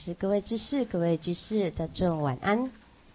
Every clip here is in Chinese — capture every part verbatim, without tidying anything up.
是各位知识，各位居士，大众晚安。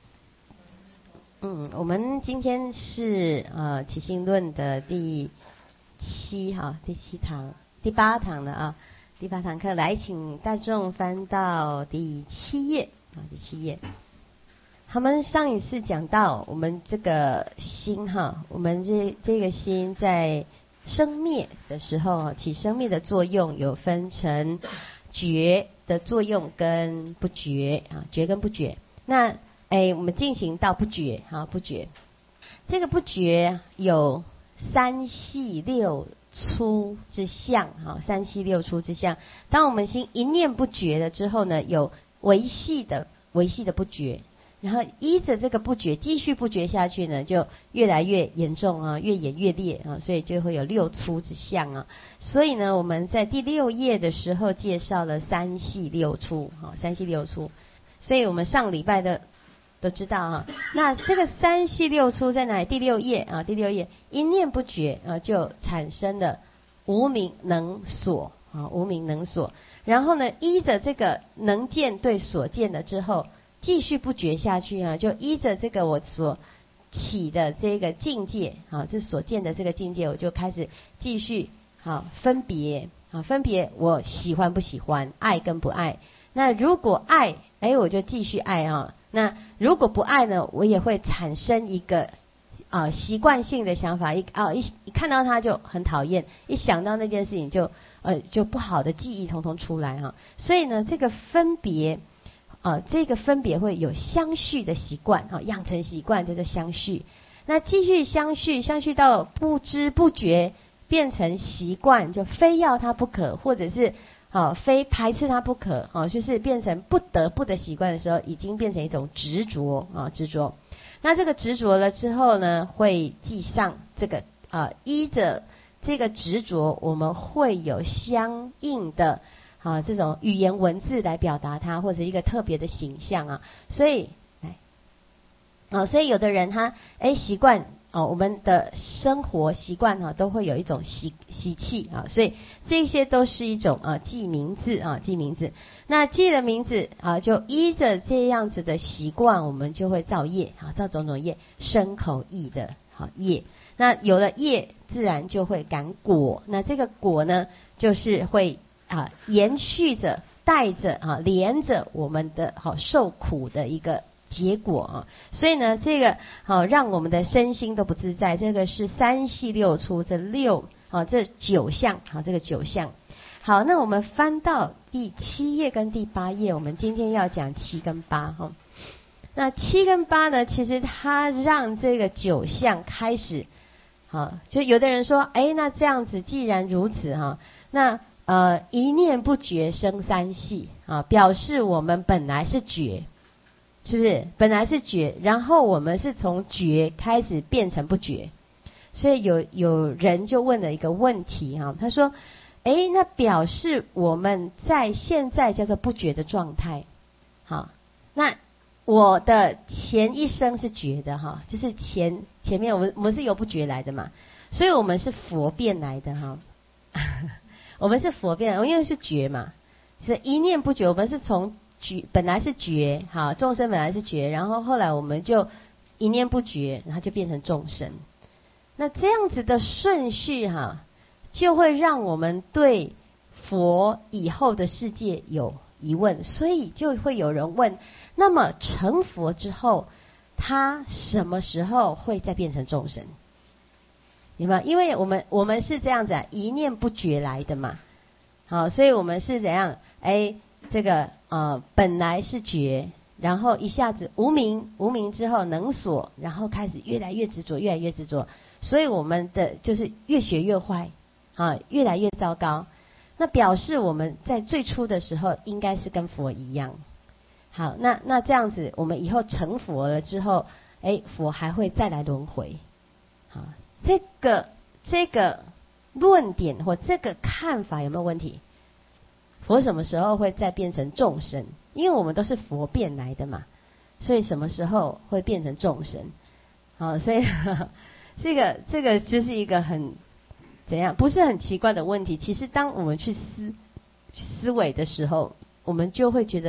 嗯，我们今天是呃起信论的第七哈第七堂第八堂了啊，第八堂课来，请大众翻到第七页啊，第七页。他们上一次讲到我们这个心哈，我们这这个心在生灭的时候起生灭的作用有分成觉的作用跟不觉啊，觉跟不觉。那哎，我们进行到不觉啊，不觉。这个不觉有三细六粗之相啊，三细六粗之相。当我们心一念不觉了之后呢，有微细的微细的不觉。然后依着这个不觉继续不觉下去呢，就越来越严重啊，越演越烈啊，所以就会有六粗之相啊。所以呢，我们在第六页的时候介绍了三细六粗啊，三细六粗。所以我们上礼拜的都知道啊。那这个三细六粗在哪里？第六页啊，第六页一念不觉啊，就产生了无明能所啊，无明能所。然后呢，依着这个能见对所见的之后。继续不觉下去啊，就依着这个我所起的这个境界啊，这所见的这个境界，我就开始继续好分别啊，分别我喜欢不喜欢，爱跟不爱。那如果爱，哎，我就继续爱啊。那如果不爱呢，我也会产生一个啊习惯性的想法，一啊一一看到它就很讨厌，一想到那件事情就呃就不好的记忆统统出来哈。所以呢，这个分别。啊，这个分别会有相续的习惯啊，养成习惯就是相续。那继续相续，相续到不知不觉变成习惯，就非要它不可，或者是啊非排斥它不可啊，就是变成不得不的习惯的时候，已经变成一种执着啊执着。那这个执着了之后呢，会记上这个啊，依着这个执着，我们会有相应的。啊，这种语言文字来表达它，或者一个特别的形象啊，所以，来，啊，所以有的人他哎习惯哦，我们的生活习惯哈、啊，都会有一种习习气啊，所以这些都是一种啊记名字啊记名字。那记了名字啊，就依着这样子的习惯，我们就会造业啊，造种种业，身口意的好业。那有了业，自然就会感果。那这个果呢，就是会。啊，延续着、带着啊，连着我们的好、啊、受苦的一个结果啊，所以呢，这个好、啊、让我们的身心都不自在。这个是三细六粗这六啊，这九项啊，这个九项。好，那我们翻到第七页跟第八页，我们今天要讲七跟八哈、啊。那七跟八呢，其实它让这个九项开始好、啊，就有的人说，哎，那这样子既然如此哈、啊，那呃，一念不觉生三细啊，表示我们本来是觉，是不是？本来是觉，然后我们是从觉开始变成不觉，所以有有人就问了一个问题哈、啊，他说：“哎，那表示我们在现在叫做不觉的状态，好，那我的前一生是觉的哈，就是前前面我们我们是由不觉来的嘛，所以我们是佛变来的哈。”我们是佛变，因为是觉嘛，是一念不觉。我们是从觉本来是觉，好，众生本来是觉，然后后来我们就一念不觉，然后就变成众生。那这样子的顺序哈，就会让我们对佛以后的世界有疑问，所以就会有人问：那么成佛之后，他什么时候会再变成众生？明白？因为我们我们是这样子啊，一念不觉来的嘛，好，所以我们是怎样？哎，这个呃本来是觉，然后一下子无明，无明之后能所，然后开始越来越执着，越来越执着，所以我们的就是越学越坏啊，越来越糟糕。那表示我们在最初的时候应该是跟佛一样。好，那那这样子，我们以后成佛了之后，哎，佛还会再来轮回，好。这个这个论点或这个看法有没有问题？佛什么时候会再变成众生？因为我们都是佛变来的嘛，所以什么时候会变成众生？好，所以呵呵这个这个就是一个很怎样，不是很奇怪的问题。其实当我们去思去思维的时候，我们就会觉得，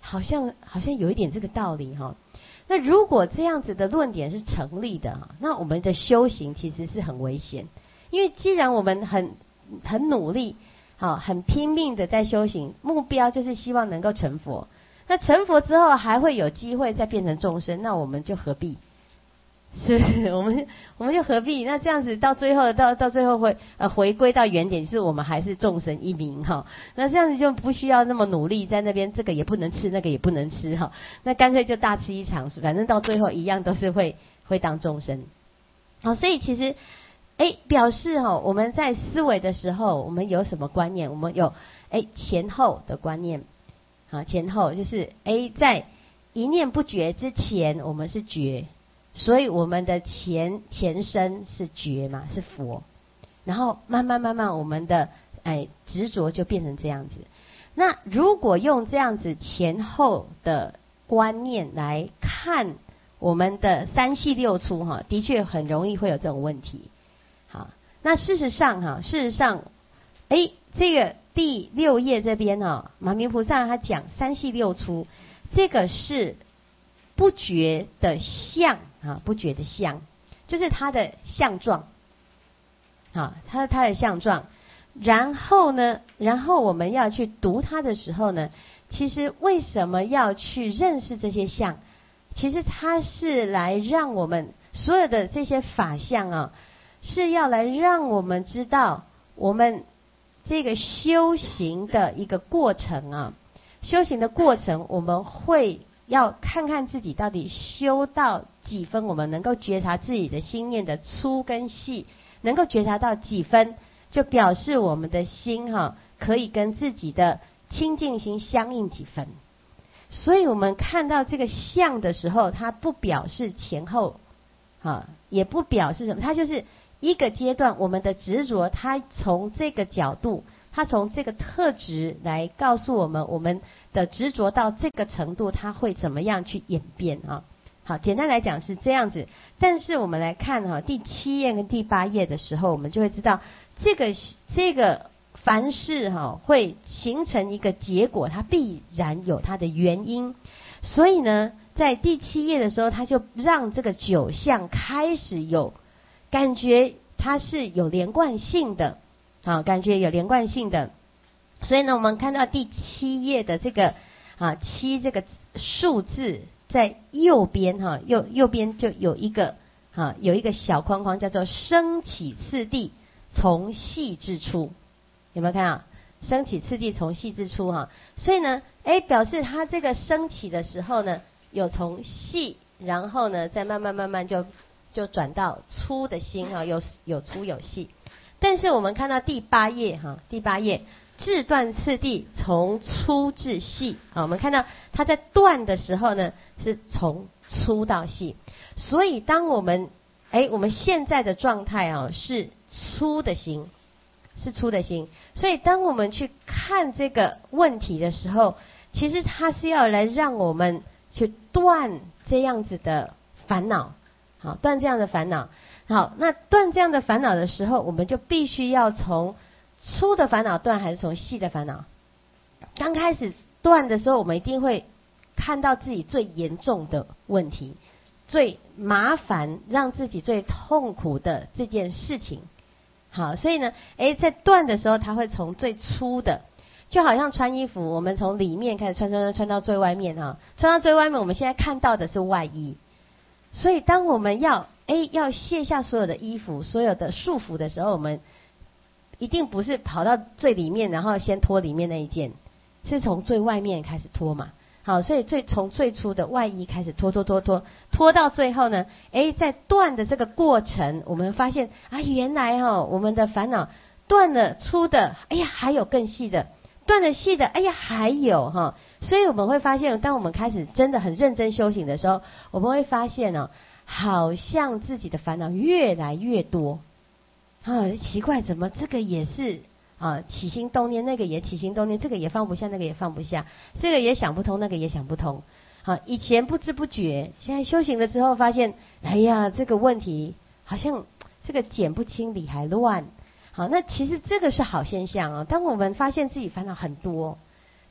好像好像有一点这个道理哈。那如果这样子的论点是成立的，那我们的修行其实是很危险，因为既然我们很很努力，好，很拼命的在修行，目标就是希望能够成佛。那成佛之后还会有机会再变成众生，那我们就何必？是不是？我们我们就何必？那这样子到最后到到最后会呃回归到原点，就是我们还是众生一名哈。那这样子就不需要那么努力在那边，这个也不能吃，那个也不能吃哈。那干脆就大吃一场，反正到最后一样都是会会当众生。好，所以其实哎表示哈，我们在思维的时候，我们有什么观念？我们有哎前后的观念。啊，前后就是哎在一念不觉之前，我们是觉。所以我们的前前身是觉嘛，是佛，然后慢慢慢慢我们的哎执着就变成这样子。那如果用这样子前后的观念来看我们的三系六出哈，的确很容易会有这种问题。好，那事实上哈，事实上，哎，这个第六页这边哈，马明菩萨他讲三系六出，这个是不觉的相啊，不觉的相，就是它的相状，啊，它它的相状。然后呢，然后我们要去读它的时候呢，其实为什么要去认识这些相？其实它是来让我们所有的这些法相啊，是要来让我们知道我们这个修行的一个过程啊，修行的过程我们会要看看自己到底修到几分，我们能够觉察自己的心念的粗跟细，能够觉察到几分，就表示我们的心哈、啊、可以跟自己的清净心相应几分。所以我们看到这个相的时候，它不表示前后啊，也不表示什么，它就是一个阶段，我们的执着，它从这个角度，它从这个特质来告诉我们，我们的执着到这个程度，它会怎么样去演变啊？好，简单来讲是这样子。但是我们来看哈、啊，第七页跟第八页的时候，我们就会知道，这个这个凡事哈、啊、会形成一个结果，它必然有它的原因。所以呢，在第七页的时候，他就让这个九相开始有感觉，它是有连贯性的。好，感觉有连贯性的，所以呢，我们看到第七页的这个啊七这个数字在右边哈、啊，右右边就有一个啊有一个小框框叫做升起次第从细至粗，有没有看啊？升起次第从细至粗哈、啊，所以呢，哎表示它这个升起的时候呢，有从细，然后呢再慢慢慢慢就就转到粗的心哈、啊，有有粗有细。但是我们看到第八页哈，第八页至断次第从粗至细啊，我们看到它在断的时候呢，是从粗到细。所以当我们哎我们现在的状态啊是粗的心，是粗的心。所以当我们去看这个问题的时候，其实它是要来让我们去断这样子的烦恼，好，断这样的烦恼。好，那断这样的烦恼的时候，我们就必须要从粗的烦恼断，还是从细的烦恼？刚开始断的时候，我们一定会看到自己最严重的问题，最麻烦，让自己最痛苦的这件事情。好，所以呢，诶，在断的时候，它会从最粗的，就好像穿衣服，我们从里面开始穿穿穿穿到最外面哈，穿到最外面，我们现在看到的是外衣。所以当我们要哎，要卸下所有的衣服，所有的束缚的时候，我们一定不是跑到最里面，然后先脱里面那一件，是从最外面开始脱嘛。好，所以最从最初的外衣开始脱脱脱脱，脱到最后呢，哎，在断的这个过程，我们发现啊，原来哈、哦，我们的烦恼断了粗的，哎呀，还有更细的，断了细的，哎呀，还有哈、哦，所以我们会发现，当我们开始真的很认真修行的时候，我们会发现哦。好像自己的烦恼越来越多啊，奇怪，怎么这个也是啊起心动念，那个也起心动念，这个也放不下，那个也放不下，这个也想不通，那个也想不通。好、啊，以前不知不觉，现在修行了之后发现，哎呀，这个问题好像这个剪不清理还乱。好，那其实这个是好现象啊。当我们发现自己烦恼很多，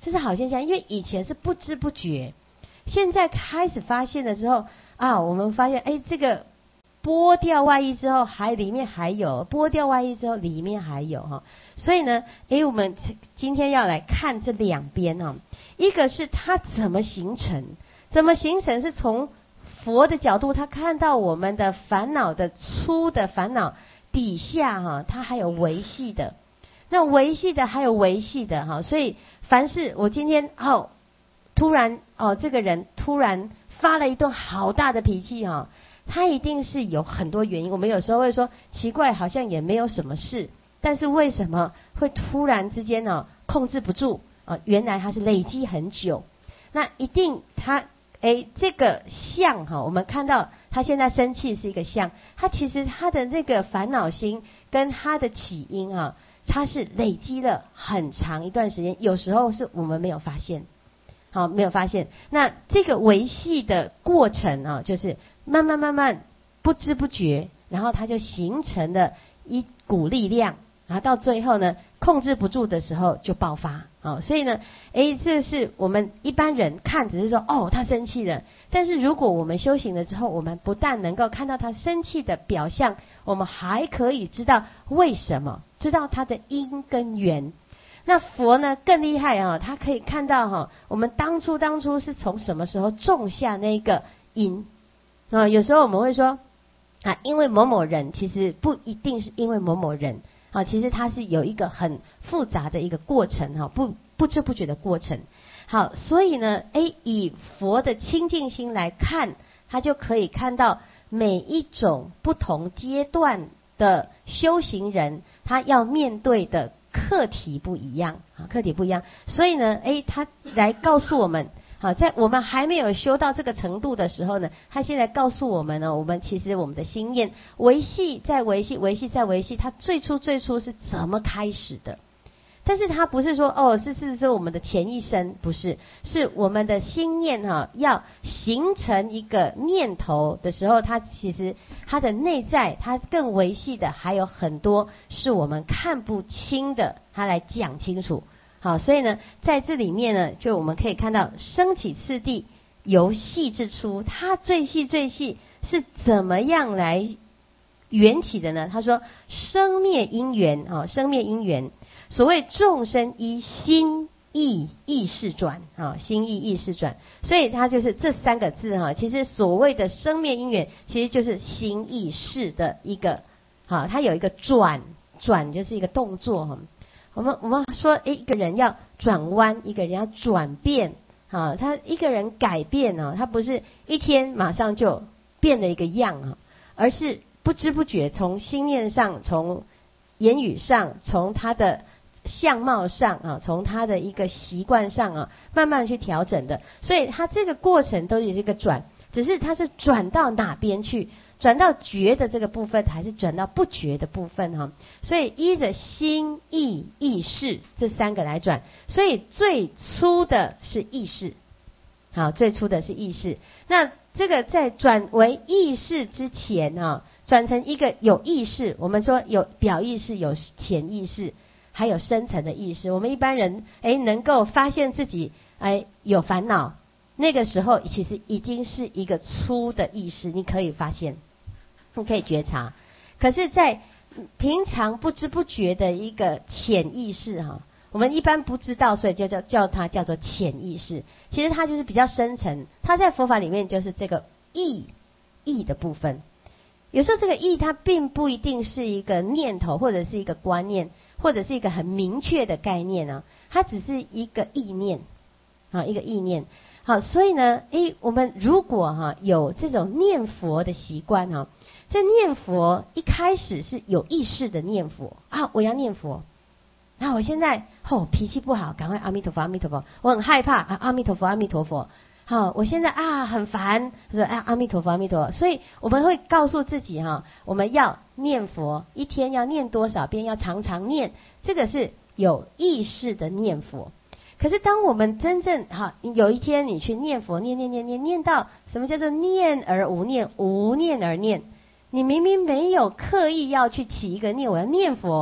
这是好现象，因为以前是不知不觉，现在开始发现的时候啊，我们发现哎，这个剥掉外衣之后，还里面还有，剥掉外衣之后里面还有哈，所以呢，哎，我们今天要来看这两边哈，一个是它怎么形成，怎么形成是从佛的角度，他看到我们的烦恼的粗的烦恼底下哈，它还有维系的，那维系的还有维系的哈，所以凡是我今天哦，突然哦，这个人突然发了一顿好大的脾气哈。他一定是有很多原因，我们有时候会说奇怪，好像也没有什么事，但是为什么会突然之间呢、哦、控制不住啊、呃？原来他是累积很久，那一定他哎这个相哈，我们看到他现在生气是一个相，他其实他的那个烦恼心跟他的起因啊，他是累积了很长一段时间，有时候是我们没有发现。好，没有发现。那这个维系的过程啊，就是慢慢慢慢不知不觉，然后它就形成了一股力量，然后到最后呢，控制不住的时候就爆发。好，所以呢，诶，这是我们一般人看只是说哦，他生气了。但是如果我们修行了之后，我们不但能够看到他生气的表象，我们还可以知道为什么，知道他的因跟缘。那佛呢更厉害啊，他可以看到哈，我们当初当初是从什么时候种下那个因啊？有时候我们会说啊，因为某某人，其实不一定是因为某某人啊，其实它是有一个很复杂的一个过程哈，不不知不觉的过程。好，所以呢，哎，以佛的清净心来看，他就可以看到每一种不同阶段的修行人，他要面对的课题不一样啊，课题不一样，所以呢，哎，他来告诉我们，好，在我们还没有修到这个程度的时候呢，他现在告诉我们呢，我们其实我们的心念维系再维系，维系再维系，它最初最初是怎么开始的？但是它不是说哦，是是是我们的前一生，不是，是我们的心念哈、啊，要形成一个念头的时候，它其实它的内在，它更维系的还有很多是我们看不清的，它来讲清楚。好，所以呢，在这里面呢，就我们可以看到升起次第由细至粗，它最细最细是怎么样来缘起的呢？他说生灭因缘啊，生灭因缘。所谓众生依心意意识转啊，心意意识转，所以它就是这三个字哈。其实所谓的生灭因缘，其实就是心意识的一个哈，它有一个转转就是一个动作哈。我们我们说，诶，一个人要转弯，一个人要转变啊，他一个人改变呢，他不是一天马上就变了一个样啊，而是不知不觉从心念上，从言语上，从他的相貌上啊，从他的一个习惯上啊，慢慢去调整的，所以他这个过程都是一个转，只是他是转到哪边去，转到觉的这个部分，还是转到不觉的部分哈？所以依着心意意识这三个来转，所以最初的是意识，好，最初的是意识。那这个在转为意识之前啊，转成一个有意识，我们说有表意识，有潜意识。还有深层的意识，我们一般人哎能够发现自己哎有烦恼，那个时候其实已经是一个粗的意识，你可以发现，你可以觉察。可是，在平常不知不觉的一个潜意识哈，我们一般不知道，所以就叫叫它叫做潜意识。其实它就是比较深层，它在佛法里面就是这个意意的部分。有时候这个意它并不一定是一个念头或者是一个观念。或者是一个很明确的概念啊，它只是一个意念啊，一个意念。好，所以呢，诶，我们如果哈、啊、有这种念佛的习惯哈、啊，这念佛一开始是有意识的念佛啊，我要念佛。那我现在哦脾气不好，赶快阿弥陀佛阿弥陀佛，我很害怕啊，阿弥陀佛阿弥陀佛。好，我现在啊很烦，说啊阿弥陀佛阿弥陀佛，所以我们会告诉自己哈、啊，我们要念佛，一天要念多少遍，要常常念，这个是有意识的念佛。可是当我们真正哈，有一天你去念佛，念念念念念到什么叫做念而无念，无念而念，你明明没有刻意要去起一个念，我要念佛。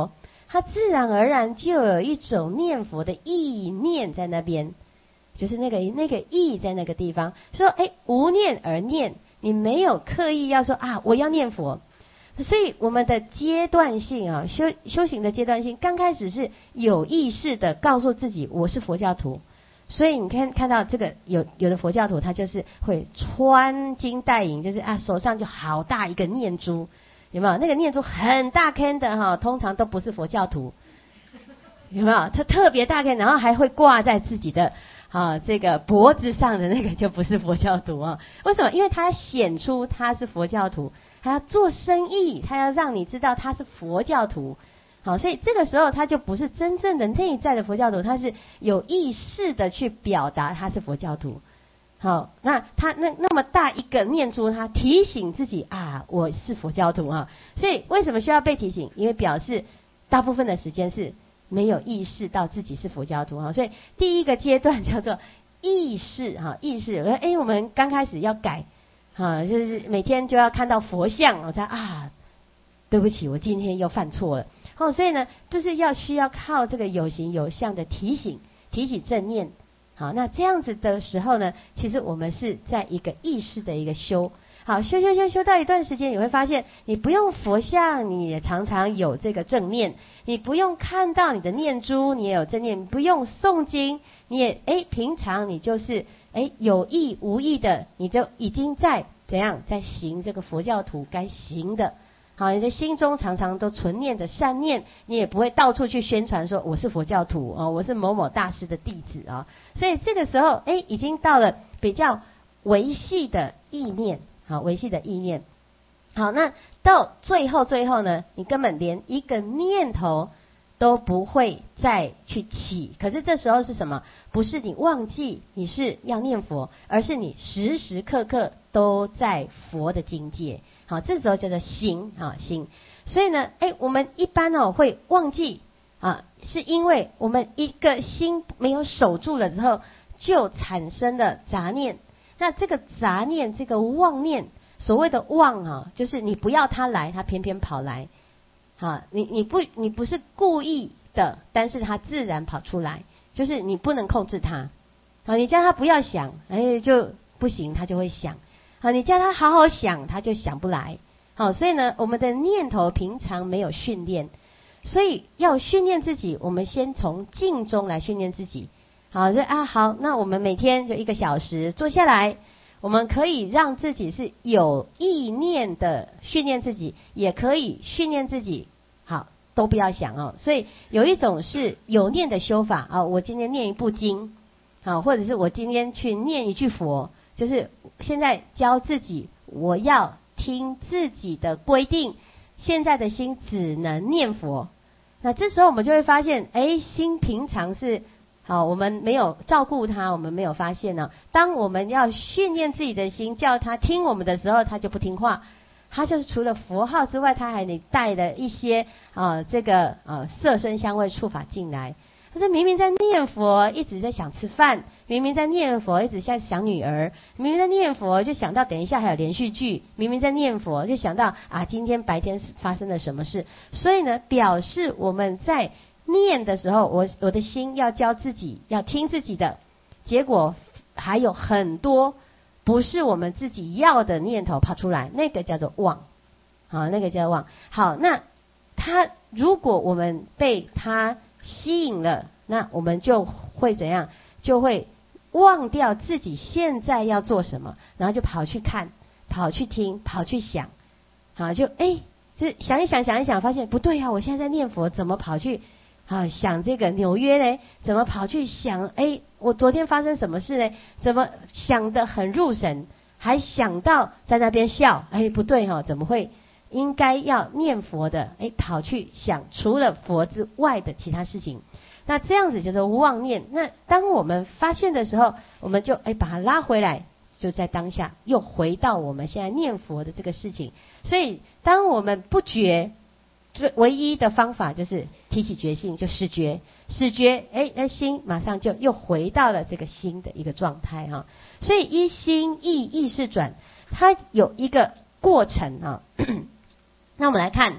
他自然而然就有一种念佛的意念在那边，就是那个那个意在那个地方，说哎，无念而念，你没有刻意要说啊我要念佛。所以我们的阶段性啊，修修行的阶段性，刚开始是有意识的告诉自己我是佛教徒。所以你看看到这个有有的佛教徒，他就是会穿金戴银，就是啊手上就好大一个念珠，有没有？那个念珠很大颗的哈，通常都不是佛教徒，有没有？它特别大颗，然后还会挂在自己的啊这个脖子上的那个就不是佛教徒啊。为什么？因为他显出他是佛教徒，他要做生意，他要让你知道他是佛教徒。好，所以这个时候他就不是真正的内在的佛教徒，他是有意识的去表达他是佛教徒。好，那他那那么大一个念珠，他提醒自己啊，我是佛教徒啊。所以为什么需要被提醒？因为表示大部分的时间是没有意识到自己是佛教徒啊。所以第一个阶段叫做意识哈，意识。哎，我们刚开始要改啊，就是每天就要看到佛像，我才啊，对不起，我今天又犯错了。哦，所以呢，就是要需要靠这个有形有相的提醒，提起正念。好，那这样子的时候呢，其实我们是在一个意识的一个修。好，修修修修到一段时间，你会发现，你不用佛像，你也常常有这个正念；你不用看到你的念珠，你也有正念；不用诵经，你也哎，平常你就是哎有意无意的，你就已经在怎样在行这个佛教徒该行的。好，你的心中常常都存念着善念，你也不会到处去宣传说我是佛教徒哦，我是某某大师的弟子啊。所以这个时候，哎，已经到了比较维系的意念，好，维系的意念。好，那到最后最后呢，你根本连一个念头都不会再去起。可是这时候是什么？不是你忘记你是要念佛，而是你时时刻刻都在佛的境界。好，这时候叫做心啊心。所以呢，哎，我们一般哦会忘记啊，是因为我们一个心没有守住了之后，就产生了杂念。那这个杂念，这个妄念，所谓的妄啊，就是你不要它来，它偏偏跑来。啊，你你不你不是故意的，但是它自然跑出来，就是你不能控制它。好，你叫它不要想，哎就不行，它就会想。好，你叫他好好想，他就想不来。好，所以呢，我们的念头平常没有训练，所以要训练自己，我们先从静中来训练自己。好，就啊好，那我们每天就一个小时坐下来，我们可以让自己是有意念的训练自己，也可以训练自己，好，都不要想哦。所以有一种是有念的修法啊，我今天念一部经，好，或者是我今天去念一句佛。就是现在教自己，我要听自己的规定，现在的心只能念佛。那这时候我们就会发现，哎，心平常是好，我们没有照顾它，我们没有发现呢。当我们要训练自己的心，叫他听我们的时候，他就不听话。他就是除了佛号之外，他还得带了一些啊这个啊色声香味触法进来。可是明明在念佛，一直在想吃饭；明明在念佛，一直在想女儿；明明在念佛，就想到等一下还有连续剧；明明在念佛，就想到啊今天白天发生了什么事。所以呢，表示我们在念的时候，我我的心要教自己，要听自己的，结果还有很多不是我们自己要的念头跑出来，那个叫做妄，好，那个叫妄。好，那他如果我们被他吸引了，那我们就会怎样？就会忘掉自己现在要做什么，然后就跑去看，跑去听，跑去想，好，就哎，就想一想，想一想，发现不对啊，我现在在念佛，怎么跑去啊想这个纽约呢？怎么跑去想？哎，我昨天发生什么事呢？怎么想得很入神，还想到在那边笑？哎，不对哈、哦，怎么会？应该要念佛的，哎，跑去想除了佛之外的其他事情，那这样子叫做妄念。那当我们发现的时候，我们就哎把它拉回来，就在当下又回到我们现在念佛的这个事情。所以当我们不觉，最唯一的方法就是提起觉性，就始觉，始觉，哎，那心马上就又回到了这个心的一个状态哈。所以一心意意识转，它有一个过程啊。那我们来看，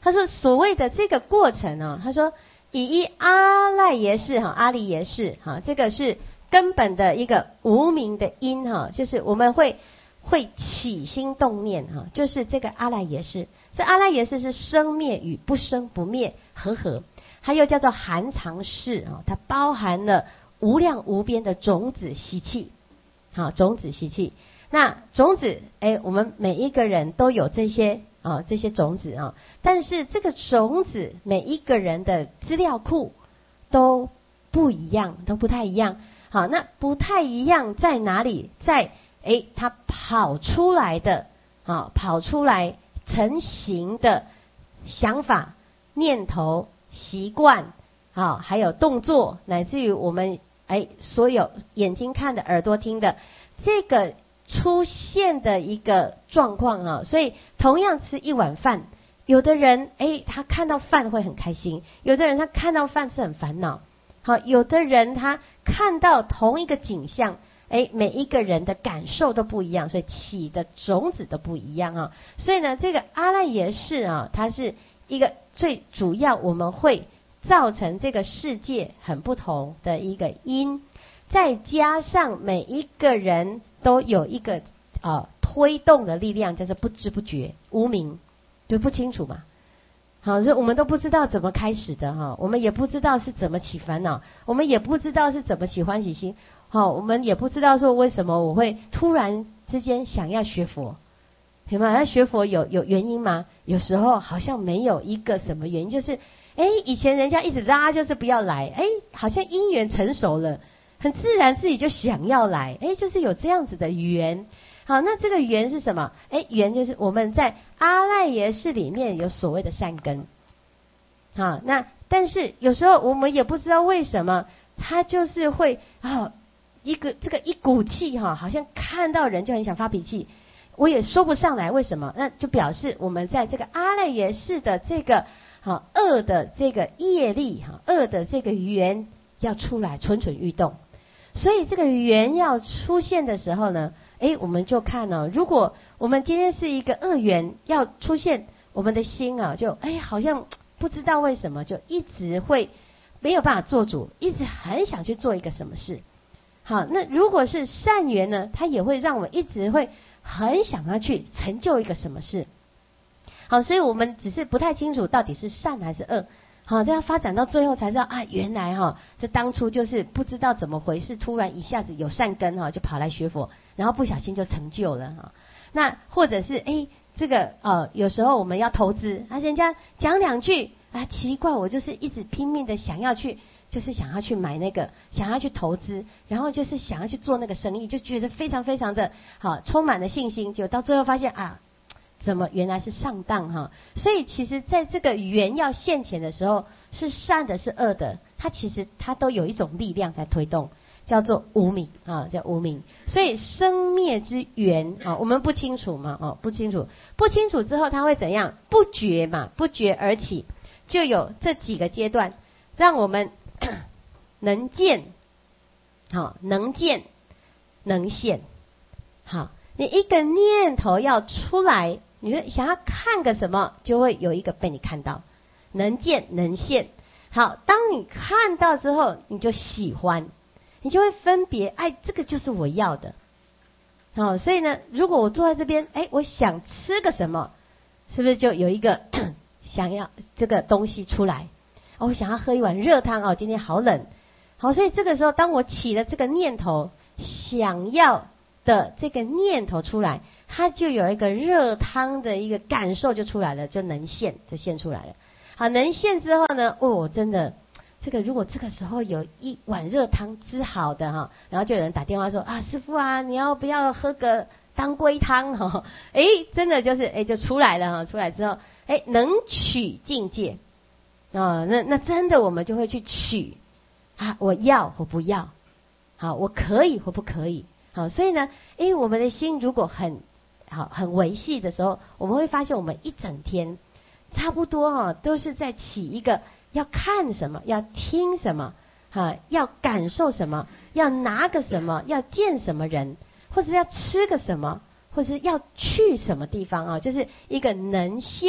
他说所谓的这个过程呢、哦，他说以一阿赖耶识哈，阿离耶识哈，这个是根本的一个无明的因哈，就是我们会会起心动念哈，就是这个阿赖耶识。这阿赖耶识是生灭与不生不灭和合，它又叫做含藏识啊，它包含了无量无边的种子习气，好，种子习气。那种子，哎，我们每一个人都有这些啊，这些种子啊，但是这个种子每一个人的资料库都不一样，都不太一样。好，那不太一样在哪里？在哎，它跑出来的啊，跑出来成型的想法、念头、习惯啊，还有动作，乃至于我们哎所有眼睛看的、耳朵听的这个出现的一个状况啊。所以同样吃一碗饭，有的人哎他看到饭会很开心，有的人他看到饭是很烦恼。好，有的人他看到同一个景象，哎，每一个人的感受都不一样，所以起的种子都不一样啊。所以呢，这个阿赖耶识啊，它是一个最主要我们会造成这个世界很不同的一个因，再加上每一个人都有一个啊推动的力量，叫做不知不觉无明，就不清楚嘛。好，所以我们都不知道怎么开始的哈，我们也不知道是怎么起烦恼，我们也不知道是怎么起欢喜心，好，我们也不知道说为什么我会突然之间想要学佛，明白？那学佛有有原因吗？有时候好像没有一个什么原因，就是哎，以前人家一直拉就是不要来，哎，好像因缘成熟了，很自然自己就想要来，哎，就是有这样子的缘。好，那这个缘是什么？哎，缘就是我们在阿赖耶识里面有所谓的善根。好，那但是有时候我们也不知道为什么，他就是会啊一个这个一股气哈，好像看到人就很想发脾气，我也说不上来为什么。那就表示我们在这个阿赖耶识的这个好恶的这个业力哈，恶的这个缘要出来蠢蠢欲动。所以这个缘要出现的时候呢，哎，我们就看哦，如果我们今天是一个恶缘要出现，我们的心啊，就哎好像不知道为什么，就一直会没有办法做主，一直很想去做一个什么事。好，那如果是善缘呢，它也会让我们一直会很想要去成就一个什么事。好，所以我们只是不太清楚到底是善还是恶。好，这样发展到最后才知道啊，原来哈，这当初就是不知道怎么回事，突然一下子有善根哈，就跑来学佛，然后不小心就成就了哈。那或者是哎，这个呃，有时候我们要投资，啊，人家讲两句啊，奇怪，我就是一直拼命的想要去，就是想要去买那个，想要去投资，然后就是想要去做那个生意，就觉得非常非常的好，充满了信心，就到最后发现啊。怎么原来是上当哈？所以其实在这个缘要现前的时候，是善的是恶的，它其实它都有一种力量在推动，叫做无明啊，叫无明。所以生灭之缘啊，我们不清楚嘛，哦，不清楚，不清楚之后它会怎样？不觉嘛，不觉而起，就有这几个阶段，让我们能见，好，能见，能现，好，你一个念头要出来。你说想要看个什么，就会有一个被你看到，能见能现。好，当你看到之后，你就喜欢，你就会分别，哎，这个就是我要的。好，所以呢，如果我坐在这边，哎，我想吃个什么，是不是就有一个想要这个东西出来？哦，我想要喝一碗热汤哦，今天好冷。好，所以这个时候，当我起了这个念头，想要的这个念头出来。它就有一个热汤的一个感受就出来了，就能现，就现出来了。好，能现之后呢，哦，真的，这个如果这个时候有一碗热汤之好的哈，然后就有人打电话说啊，师父啊，你要不要喝个当归汤哈？哎，真的就是哎就出来了哈，出来之后，哎，能取境界啊，那那真的我们就会去取啊，我要或不要，好，我可以或不可以，好，所以呢，哎，我们的心如果很好，很维系的时候，我们会发现我们一整天差不多哈、哦，都是在起一个要看什么，要听什么，哈，要感受什么，要拿个什么，要见什么人，或者要吃个什么，或者要去什么地方啊，就是一个能现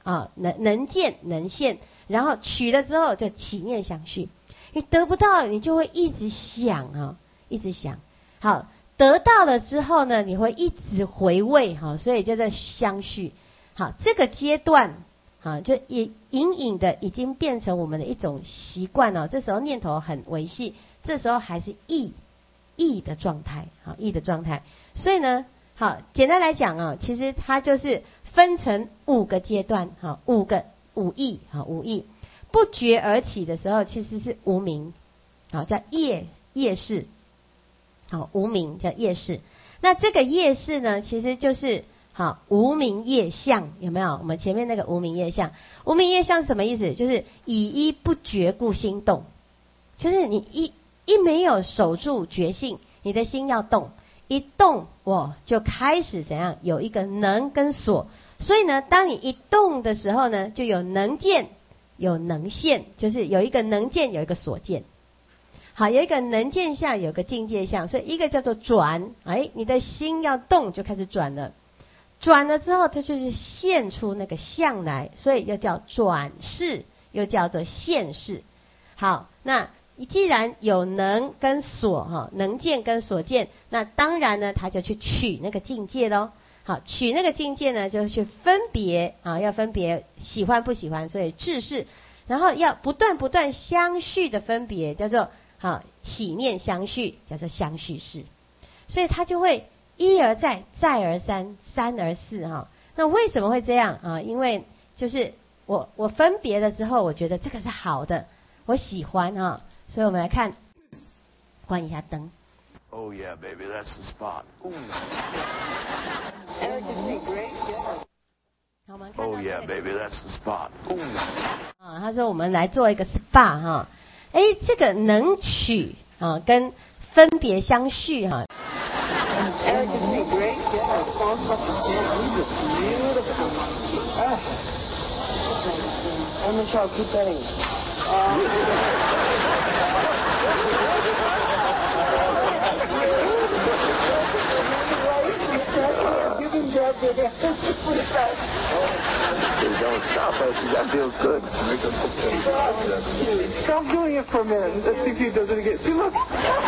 啊，能能见能现，然后取了之后就起念相续。你得不到，你就会一直想啊，一直想。好，得到了之后呢，你会一直回味哈，所以叫做相续。好，这个阶段啊，就也隐隐的已经变成我们的一种习惯了。这时候念头很维系，这时候还是意意的状态，好，意的状态。所以呢，好，简单来讲啊，其实它就是分成五个阶段，哈，五个五意，哈，五意。不觉而起的时候，其实是无明，好，叫业业事，好，无明叫业事。那这个业事呢，其实就是好无明业相，有没有？我们前面那个无明业相，无明业相什么意思？就是以一不觉故心动，就是你一一没有守住觉性，你的心要动，一动我就开始怎样？有一个能跟所，所以呢，当你一动的时候呢，就有能见。有能现，就是有一个能见，有一个所见。好，有一个能见相，有一个境界相，所以一个叫做转，哎，你的心要动就开始转了，转了之后它就是现出那个相来，所以又叫转世，又叫做现世。好，那既然有能跟所哈，能见跟所见，那当然呢，他就去取那个境界咯。好，取那个境界呢，就是去分别啊，要分别喜欢不喜欢，所以智识，然后要不断不断相续的分别，叫做好喜念相续，叫做相续识，所以它就会一而再，再而三，三而四哈。那为什么会这样啊？因为就是我我分别了之后，我觉得这个是好的，我喜欢啊，所以我们来看，关一下灯。 Oh yeah, baby, that's the spot. Oh yeah, baby, that's the spot. 啊，他说我们来做一个 S P A 哈，哎，这个能取啊跟分别相续哈。 Don't stop us. That feels good. Stop doing it for a minute. Let's see if he does it again. See, look.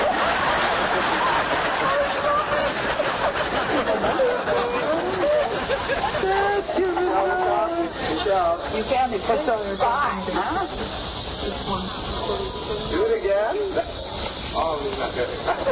You found it for some fine, huh? Do it again. Oh, not good.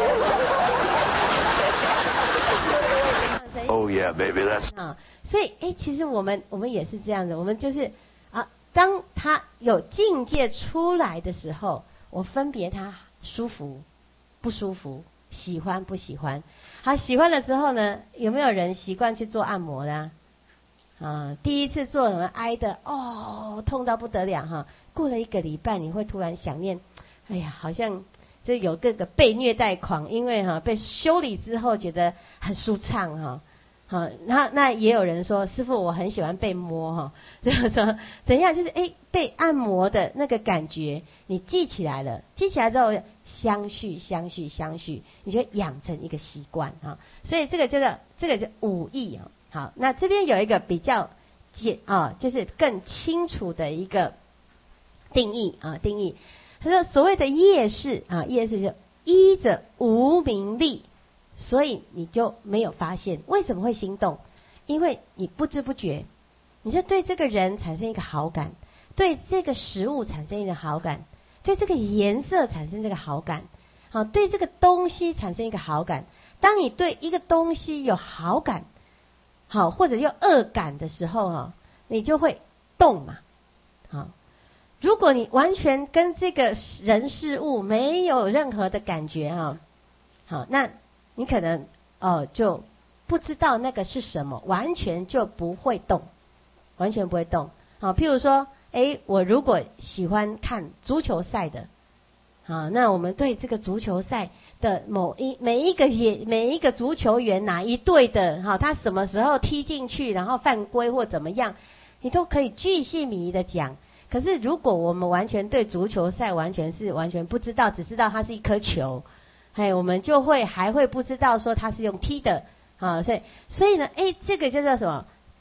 Oh yeah, baby, that's 啊，所以哎，其实我们我们也是这样的，我们就是啊，当他有境界出来的时候，我分别他舒服不舒服，喜欢不喜欢。好，喜欢了之后呢，有没有人习惯去做按摩的啊？啊，第一次做什么挨的哦，痛到不得了哈。过了一个礼拜，你会突然想念，哎呀，好像就有各个被虐待狂，因为哈被修理之后觉得很舒畅哈。好，那那也有人说，师父我很喜欢被摸哈，就是说怎样，就是哎被按摩的那个感觉，你记起来了，记起来之后相续相续相续，你就养成一个习惯哈。所以这个叫做这个叫五意啊。好，那这边有一个比较简啊，就是更清楚的一个定义啊，定义。他说所谓的业事啊，业事就依着无明力，所以你就没有发现为什么会心动，因为你不知不觉，你就对这个人产生一个好感，对这个食物产生一个好感，对这个颜色产生这个好感，好，对这个东西产生一个好感。当你对一个东西有好感，好，或者又恶感的时候哈，你就会动嘛。好，如果你完全跟这个人事物没有任何的感觉哈，好，那你可能哦就不知道那个是什么，完全就不会动，完全不会动。好，譬如说，哎，我如果喜欢看足球赛的，好，那我们对这个足球赛的某一每一个也每一个足球员哪一队的哈，他什么时候踢进去，然后犯规或怎么样，你都可以巨细靡遗的讲。可是如果我们完全对足球赛完全是完全不知道，只知道它是一颗球，哎，我们就会还会不知道说它是用踢的啊，所以所以呢，哎，这个就叫什么？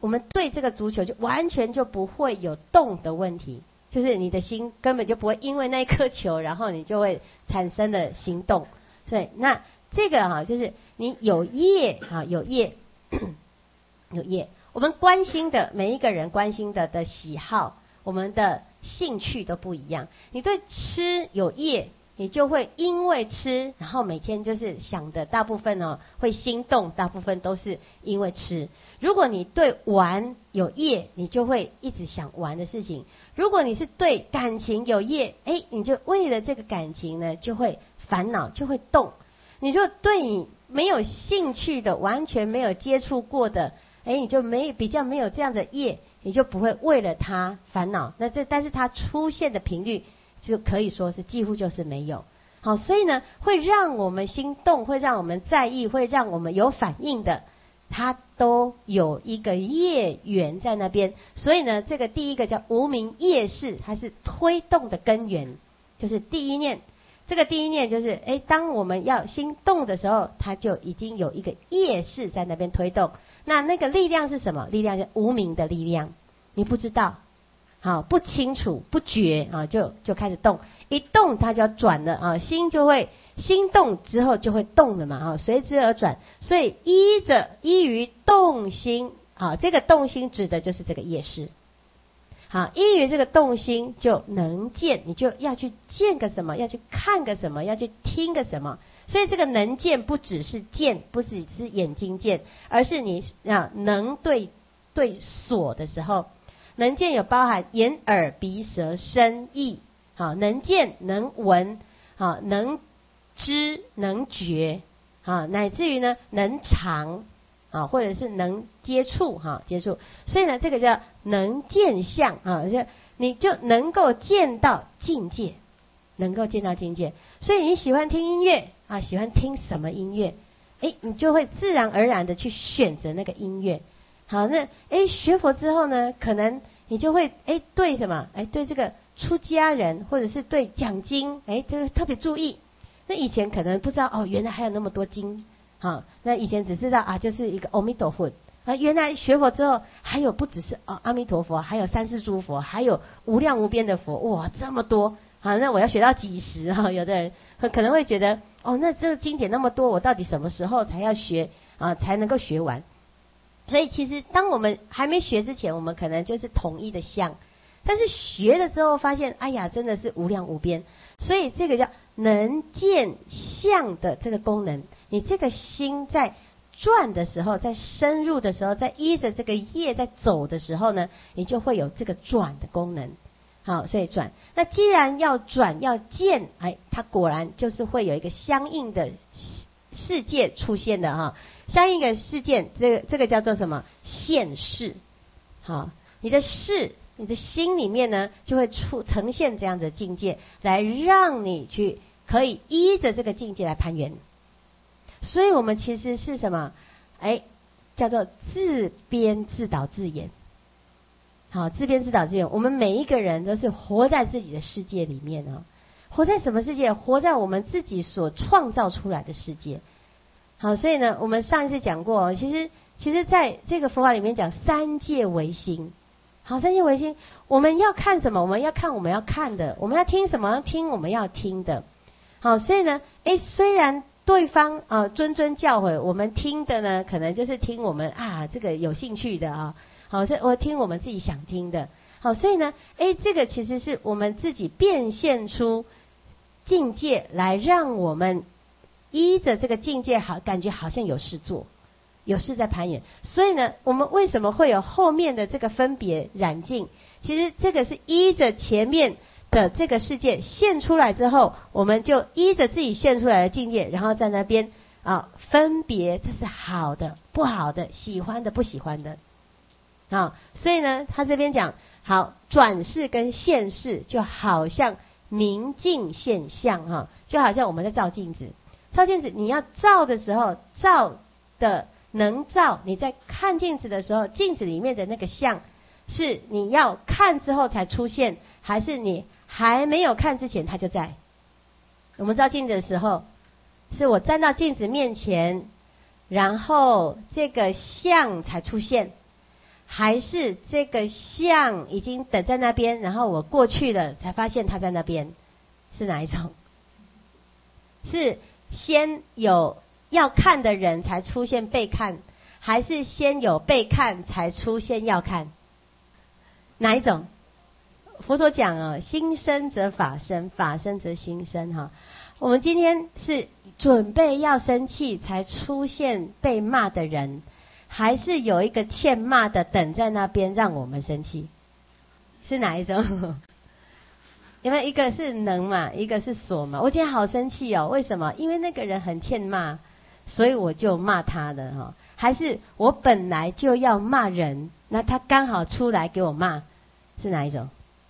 我们对这个足球就完全就不会有动的问题，就是你的心根本就不会因为那一颗球，然后你就会产生了行动。所以那这个哈、啊，就是你有业啊，有业，有业。我们关心的每一个人关心的的喜好，我们的兴趣都不一样。你对吃有业，你就会因为吃，然后每天就是想的大部分哦会心动，大部分都是因为吃。如果你对玩有业，你就会一直想玩的事情。如果你是对感情有业，哎，你就为了这个感情呢，就会烦恼，就会动。你就对你没有兴趣的，完全没有接触过的，哎，你就没比较没有这样的业，你就不会为了他烦恼。那这但是它出现的频率就可以说是几乎就是没有。好，所以呢，会让我们心动，会让我们在意，会让我们有反应的，它都有一个业缘在那边。所以呢，这个第一个叫无明业识，它是推动的根源，就是第一念。这个第一念就是，哎，当我们要心动的时候，它就已经有一个业识在那边推动。那那个力量是什么？力量是无明的力量，你不知道，好，不清楚，不觉啊，就就开始动，一动它就要转了啊，心就会心动之后就会动了嘛啊，随之而转。所以依着依于动心啊，这个动心指的就是这个业识。好，依于这个动心就能见，你就要去见个什么，要去看个什么，要去听个什么。所以这个能见不只是见，不只是眼睛见，而是你啊能对对所的时候，能见有包含眼耳鼻舌身意，好，能见能闻，好，能知能觉，好，乃至于呢能尝。啊，或者是能接触哈，接触，所以呢，这个叫能见相啊，就你就能够见到境界，能够见到境界。所以你喜欢听音乐啊，喜欢听什么音乐？哎，你就会自然而然的去选择那个音乐。好，那哎学佛之后呢，可能你就会哎对什么？哎对这个出家人或者是对讲经，哎这个特别注意。那以前可能不知道哦，原来还有那么多经。好，那以前只知道啊，就是一个阿弥陀佛啊，原来学佛之后还有不只是啊阿弥陀佛，还有三世诸佛，还有无量无边的佛，哇，这么多！好，那我要学到几时哈？有的人可能会觉得，哦，那这个经典那么多，我到底什么时候才要学啊，才能够学完？所以其实当我们还没学之前，我们可能就是统一的相，但是学了之后发现，哎呀，真的是无量无边。所以这个叫能见相的这个功能，你这个心在转的时候，在深入的时候，在依着这个业在走的时候呢，你就会有这个转的功能。好，所以转。那既然要转要见，哎，它果然就是会有一个相应的世界出现的哈，相应的事件，这个这个叫做什么？现世。好，你的世。你的心里面呢，就会出呈现这样的境界，来让你去可以依着这个境界来攀缘。所以我们其实是什么？哎，叫做自编自导自演。好，自编自导自演。我们每一个人都是活在自己的世界里面啊，活在什么世界？活在我们自己所创造出来的世界。好，所以呢，我们上一次讲过，其实其实在这个佛法里面讲三界唯心。好，三界唯心，我们要看什么？我们要看我们要看的，我们要听什么？要听我们要听的。好，所以呢，诶，虽然对方啊谆谆教诲，我们听的呢，可能就是听我们啊这个有兴趣的啊，好，所以我听我们自己想听的。好，所以呢，诶，这个其实是我们自己变现出境界来，让我们依着这个境界，好，感觉好像有事做。有事在攀岩，所以呢，我们为什么会有后面的这个分别染净？其实这个是依着前面的这个世界现出来之后，我们就依着自己现出来的境界，然后在那边啊分别，这是好的、不好的、喜欢的、不喜欢的。啊，所以呢，他这边讲好转世跟现世，就好像明镜现象哈，就好像我们在照镜子，照镜子你要照的时候，照的。能照，你在看镜子的时候，镜子里面的那个像是你要看之后才出现，还是你还没有看之前它就在？我们照镜子的时候，是我站到镜子面前，然后这个像才出现， 还是这个像已经等在那边，然后我过去了才发现他在那边？是哪一种？是先有要看的人才出现被看，还是先有被看才出现要看？哪一种？佛陀讲哦，心生则法生，法生则心生哈。我们今天是准备要生气才出现被骂的人，还是有一个欠骂的等在那边让我们生气？是哪一种？因为一个是能嘛，一个是所嘛。我今天好生气哦，为什么？因为那个人很欠骂，所以我就骂他的哈。还是我本来就要骂人，那他刚好出来给我骂，是哪一种？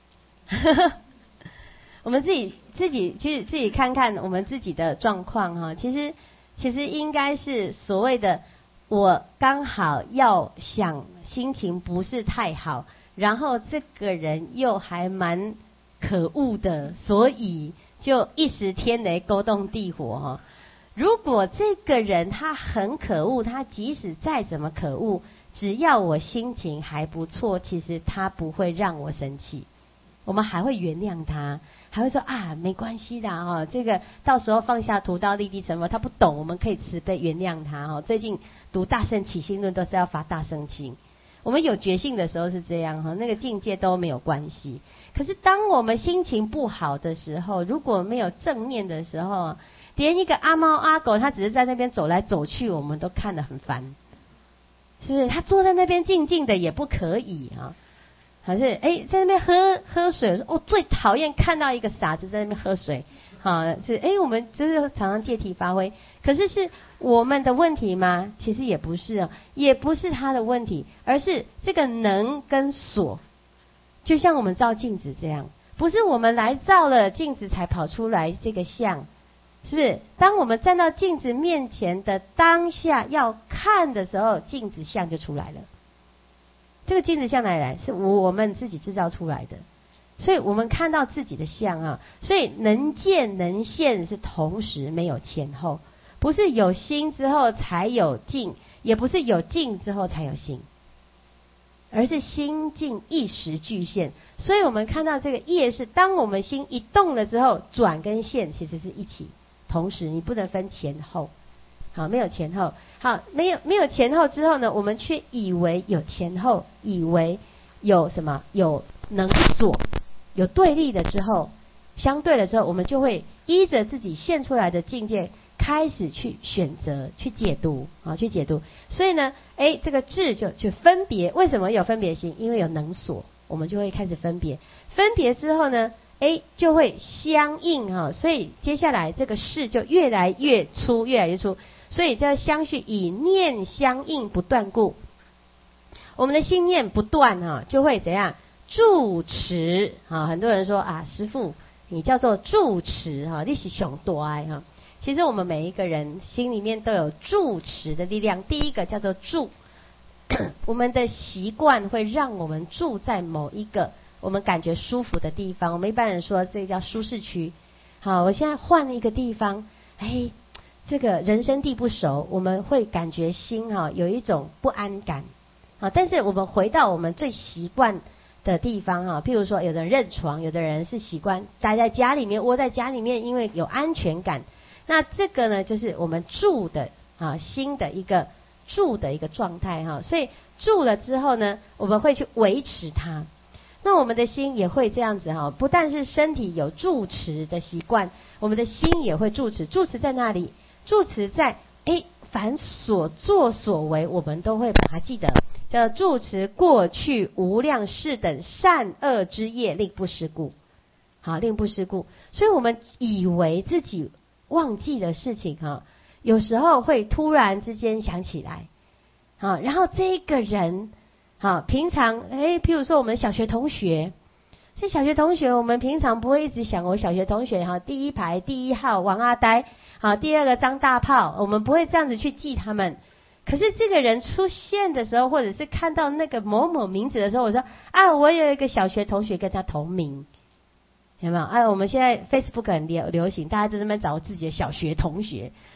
我们自己自己去自己看看我们自己的状况哈。其实其实应该是所谓的我刚好要想心情不是太好，然后这个人又还蛮可恶的，所以就一时天雷勾动地火哈。如果这个人他很可恶，他即使再怎么可恶，只要我心情还不错，其实他不会让我生气，我们还会原谅他，还会说啊没关系的哈，这个到时候放下屠刀立地成佛，他不懂，我们可以慈悲原谅他哈。最近读大乘起心论都是要发大乘心，我们有觉性的时候是这样哈，那个境界都没有关系。可是当我们心情不好的时候，如果没有正念的时候，连一个阿猫阿狗他只是在那边走来走去，我们都看得很烦，是不是？他坐在那边静静的也不可以啊，还是哎在那边喝喝水，我、哦、最讨厌看到一个傻子在那边喝水，啊是哎我们就是常常借题发挥，可是是我们的问题吗？其实也不是啊，也不是他的问题，而是这个能跟所，就像我们照镜子这样，不是我们来照了镜子才跑出来这个像，是不是？当我们站到镜子面前的当下要看的时候，镜子像就出来了。这个镜子像哪里来？是我们自己制造出来的，所以我们看到自己的像啊，所以能见能现是同时，没有前后，不是有心之后才有境，也不是有境之后才有心，而是心境一时俱现。所以我们看到这个业是，当我们心一动了之后，转跟现其实是一起，同时你不能分前后。好，没有前后。好，没有没有前后之后呢，我们却以为有前后，以为有什么有能所，有对立的之后，相对了之后，我们就会依着自己现出来的境界开始去选择，去解读啊，去解读。所以呢，哎，这个智就去分别。为什么有分别心？因为有能所，我们就会开始分别。分别之后呢，哎，就会相应哈。所以接下来这个事就越来越粗，越来越粗。所以这相续以念相应不断故，我们的心念不断哈，就会怎样住持啊？很多人说啊，师父你叫做住持哈，你是熊多爱哈。其实我们每一个人心里面都有住持的力量。第一个叫做住，我们的习惯会让我们住在某一个我们感觉舒服的地方。我们一般人说这个叫舒适区。好，我现在换了一个地方，哎。这个人生地不熟，我们会感觉心哈、啊、有一种不安感啊。但是我们回到我们最习惯的地方哈、啊，譬如说有的人认床，有的人是习惯待在家里面，窝在家里面，因为有安全感。那这个呢，就是我们住的啊心的一个住的一个状态哈、啊。所以住了之后呢，我们会去维持它。那我们的心也会这样子哈、啊，不但是身体有住持的习惯，我们的心也会住持。住持在那里？住持在哎，凡所作所为，我们都会把它记得，叫住持过去无量世等善恶之业，令不失故。好，令不失故。所以我们以为自己忘记的事情哈，有时候会突然之间想起来。好，然后这个人，好，平常哎，譬如说我们小学同学，这小学同学，我们平常不会一直想我小学同学哈，第一排第一号王阿呆。好，第二个张大炮，我们不会这样子去记他们。可是这个人出现的时候，或者是看到那个某某名字的时候，我说啊，我有一个小学同学跟他同名，有没有？啊，我们现在 Facebook 很流流行，大家都在那边找自己的小学同学。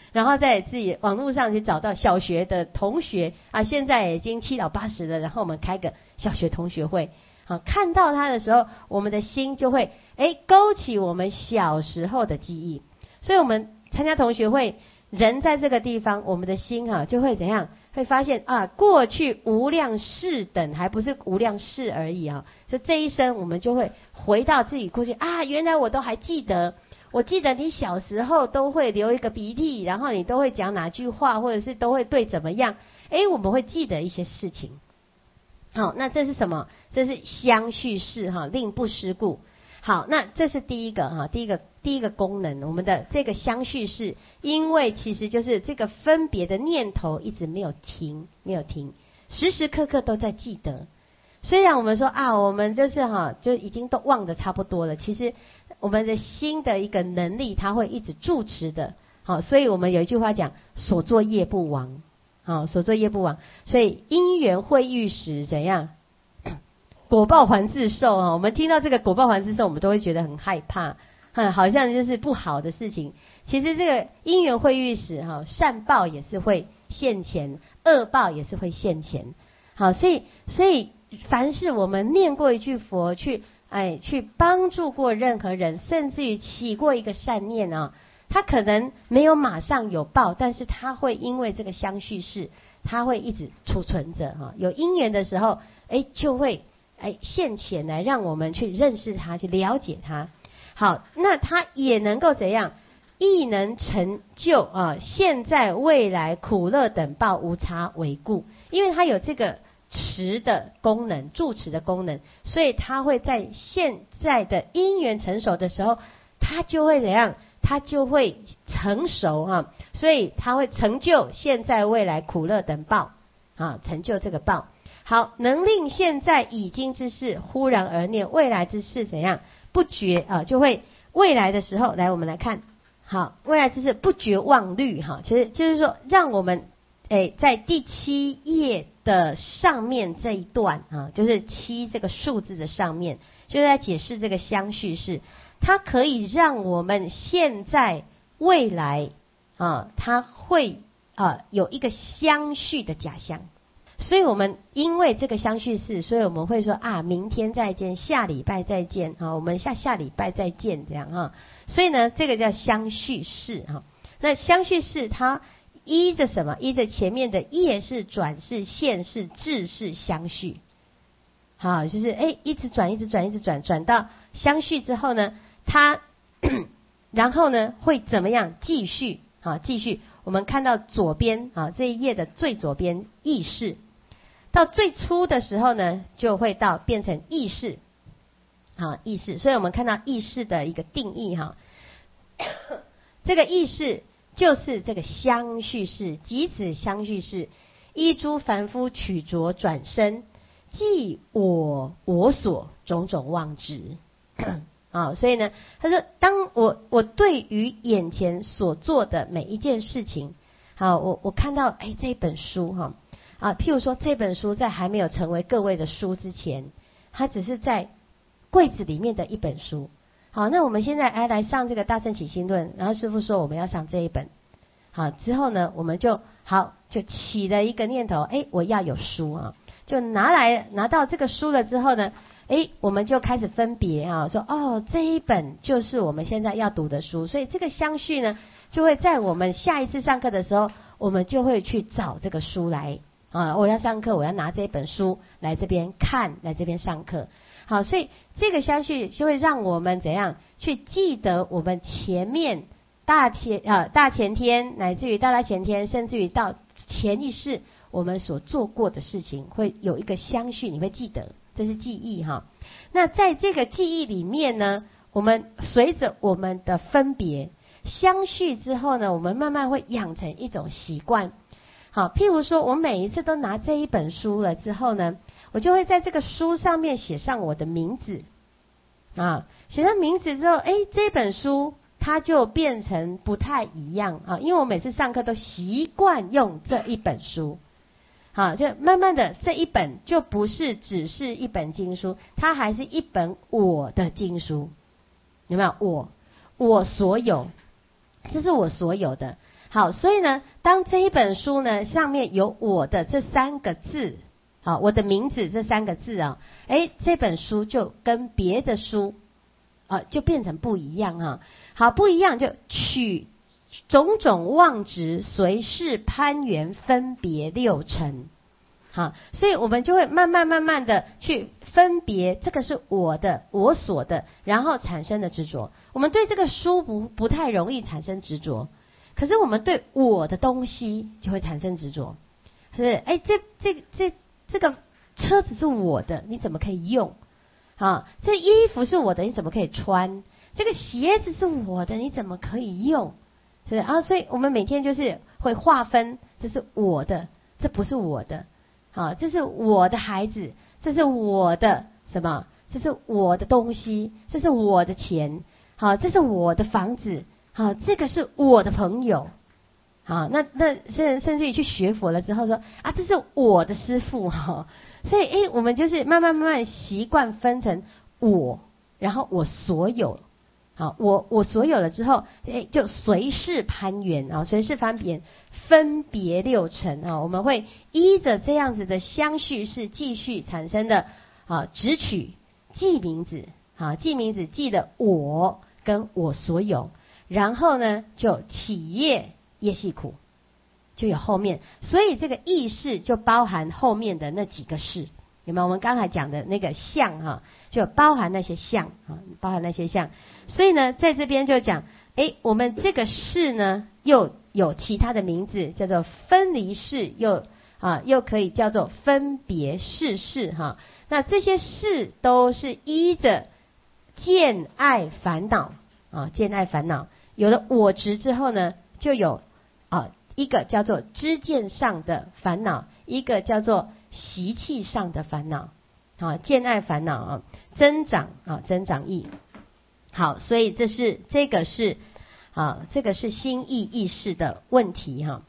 然后在自己网络上去找到小学的同学啊，现在已经七老八十了，然后我们开个小学同学会，好，看到他的时候，我们的心就会哎勾起我们小时候的记忆。所以我们参加同学会，人在这个地方，我们的心哈、啊、就会怎样？会发现啊，过去无量世等，还不是无量世而已啊。就这一生，我们就会回到自己过去啊，原来我都还记得。我记得你小时候都会流一个鼻涕，然后你都会讲哪句话，或者是都会对怎么样？哎，我们会记得一些事情。好，那这是什么？这是相续事哈，令不失故。好，那这是第一个哈，第一个第一个功能，我们的这个相续事，因为其实就是这个分别的念头一直没有停，没有停，时时刻刻都在记得。虽然我们说啊，我们就是哈，就已经都忘得差不多了，其实我们的心的一个能力，它会一直住持的。好，所以我们有一句话讲，所作业不亡。好，所作业不亡。所以因缘会遇时怎样？果报还自受啊！我们听到这个果报还自受，我们都会觉得很害怕，嗯，好像就是不好的事情。其实这个因缘会遇时哈，善报也是会现前，恶报也是会现前。好，所以所以凡是我们念过一句佛，去哎去帮助过任何人，甚至于起过一个善念啊，他可能没有马上有报，但是他会因为这个相续事，他会一直储存着哈。有因缘的时候，哎就会。哎，现前来让我们去认识它，去了解它。好，那它也能够怎样？亦能成就啊，现在未来苦乐等报无差为故，因为它有这个持的功能，住持的功能，所以它会在现在的因缘成熟的时候，它就会怎样？它就会成熟啊，所以它会成就现在未来苦乐等报啊，成就这个报。好，能令现在已经之事忽然而念，未来之事怎样不觉啊？就会未来的时候，来我们来看，好，未来之事不觉忘虑哈，其实就是说，让我们诶在第七页的上面这一段啊，就是七这个数字的上面，就在解释这个相续事，它可以让我们现在未来啊，它会啊有一个相续的假象。所以我们因为这个相续事，所以我们会说啊，明天再见，下礼拜再见啊，我们下下礼拜再见这样哈。所以呢，这个叫相续事哈。那相续事它依着什么？依着前面的业是、转是、现是、智是相续。好，就是哎，一直转，一直转，一直转，转到相续之后呢，它然后呢会怎么样？继续啊，继续。我们看到左边啊这一页的最左边意识。到最初的时候呢，就会到变成意识，好意识，所以我们看到意识的一个定义哈，这个意识就是这个相续事，即此相续事，依诸凡夫取着转身，即我我所种种妄执啊，所以呢，他说，当我我对于眼前所做的每一件事情，好，我我看到哎这一本书哈。啊，譬如说这本书在还没有成为各位的书之前，它只是在柜子里面的一本书。好，那我们现在来来上这个大乘起心论，然后师父说我们要上这一本。好，之后呢，我们就好就起了一个念头，哎，我要有书啊，就拿来拿到这个书了之后呢，哎，我们就开始分别啊，说哦这一本就是我们现在要读的书，所以这个相续呢，就会在我们下一次上课的时候，我们就会去找这个书来。啊，我要上课，我要拿这本书来这边看，来这边上课。好，所以这个相续就会让我们怎样去记得我们前面大前啊大前天，乃至于大大前天，甚至于到前一世我们所做过的事情，会有一个相续，你会记得，这是记忆哈。那在这个记忆里面呢，我们随着我们的分别相续之后呢，我们慢慢会养成一种习惯。好，譬如说我每一次都拿这一本书了之后呢，我就会在这个书上面写上我的名字啊，写上名字之后，哎，这本书它就变成不太一样啊，因为我每次上课都习惯用这一本书，好，就慢慢的这一本就不是只是一本经书，它还是一本我的经书，有没有？我我所有，这是我所有的。 好，所以呢，当这一本书呢上面有我的这三个字，好，我的名字这三个字啊，哎，这本书就跟别的书啊就变成不一样啊。好，不一样就取种种妄执，随事攀缘，分别六尘。好，所以我们就会慢慢慢慢的去分别，这个是我的，我所的，然后产生的执着。我们对这个书不不太容易产生执着，可是我们对我的东西就会产生执着。是，哎，这这这这个车子是我的，你怎么可以用？啊，这衣服是我的，你怎么可以穿？这个鞋子是我的，你怎么可以用？是啊，所以我们每天就是会划分，这是我的，这不是我的。啊，这是我的孩子，这是我的什么？这是我的东西，这是我的钱，好，这是我的房子，好，这个是我的朋友，好，那那甚甚至于去学佛了之后说啊，这是我的师父哈，所以诶，我们就是慢慢慢慢习惯分成我，然后我所有。好，我我所有了之后，哎，就随事攀缘啊，随事攀缘，分别六尘啊，我们会依着这样子的相续是继续产生的啊，直取记名字啊，记名字记的我跟我所有，然后呢就起业业系苦，就有后面，所以这个意识就包含后面的那几个事，有没有？我们刚才讲的那个相哈、啊，就包含那些相啊，包含那些相。所以呢，在这边就讲，哎，我们这个事呢，又有其他的名字，叫做分离事，又啊，又可以叫做分别事事哈。那这些事都是依着见爱烦恼啊，见爱烦恼，有了我执之后呢，就有啊一个叫做知见上的烦恼，一个叫做习气上的烦恼啊，见爱烦恼啊，增长啊，增长意。好，所以这是这个是啊，这个是心意意识的问题哈。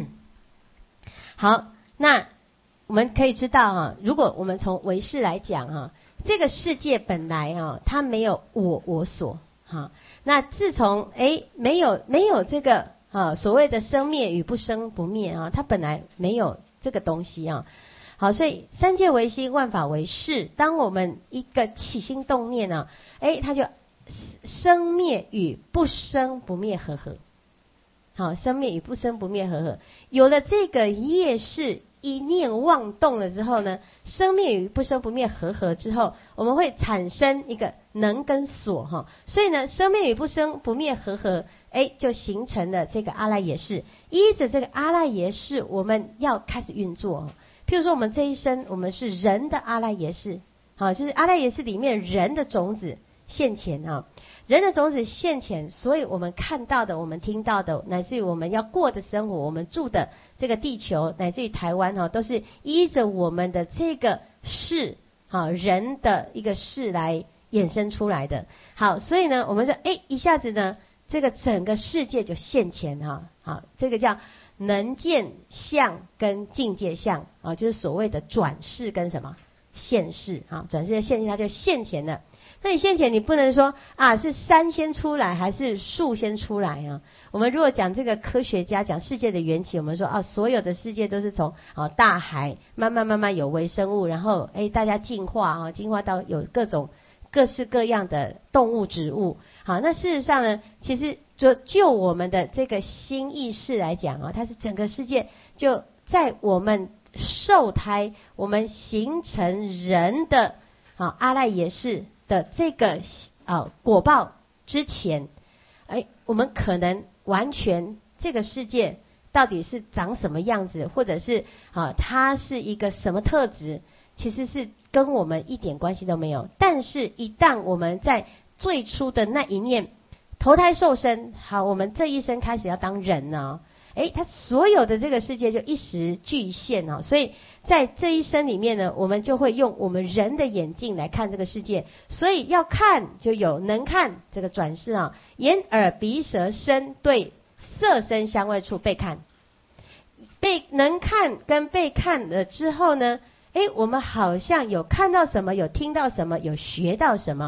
好，那我们可以知道哈，如果我们从唯识来讲哈，这个世界本来啊，它没有我我所哈。那自从哎没有没有这个啊所谓的生灭与不生不灭啊，它本来没有这个东西啊。好，所以三界唯心，万法唯识。当我们一个起心动念呢，哎，它就生灭与不生不灭合合。好，生灭与不生不灭合合，有了这个业识一念妄动了之后呢，生灭与不生不灭合合之后，我们会产生一个能跟所哈。所以呢，生灭与不生不灭合合，哎，就形成了这个阿赖耶识。依着这个阿赖耶识，我们要开始运作。譬如说，我们这一生，我们是人的阿赖耶识，好，就是阿赖耶识里面人的种子现前啊，人的种子现前，所以我们看到的，我们听到的，乃至于我们要过的生活，我们住的这个地球，乃至于台湾哈，都是依着我们的这个识，好，人的一个识来衍生出来的。好，所以呢，我们说，哎，一下子呢，这个整个世界就现前哈，好，这个叫能见相跟境界相啊，就是所谓的转世跟什么现世啊，转世的现世它就现前了。那你现前你不能说啊是山先出来还是树先出来啊？我们如果讲这个科学家讲世界的缘起，我们说啊所有的世界都是从啊大海慢慢慢慢有微生物，然后哎大家进化啊进化到有各种各式各样的动物植物。好，那事实上呢，其实就就我们的这个心意识来讲啊，它是整个世界就在我们受胎，我们形成人的啊阿赖耶识的这个啊果报之前，哎，我们可能完全这个世界到底是长什么样子，或者是啊它是一个什么特质，其实是跟我们一点关系都没有。但是一旦我们在最初的那一念投胎受生，好，我们这一生开始要当人呢，哎，他所有的这个世界就一时具现啊，所以在这一生里面呢，我们就会用我们人的眼镜来看这个世界，所以要看就有能看这个转世啊，眼耳鼻舌身对色声香味触被看，被能看跟被看了之后呢，哎，我们好像有看到什么，有听到什么，有学到什么。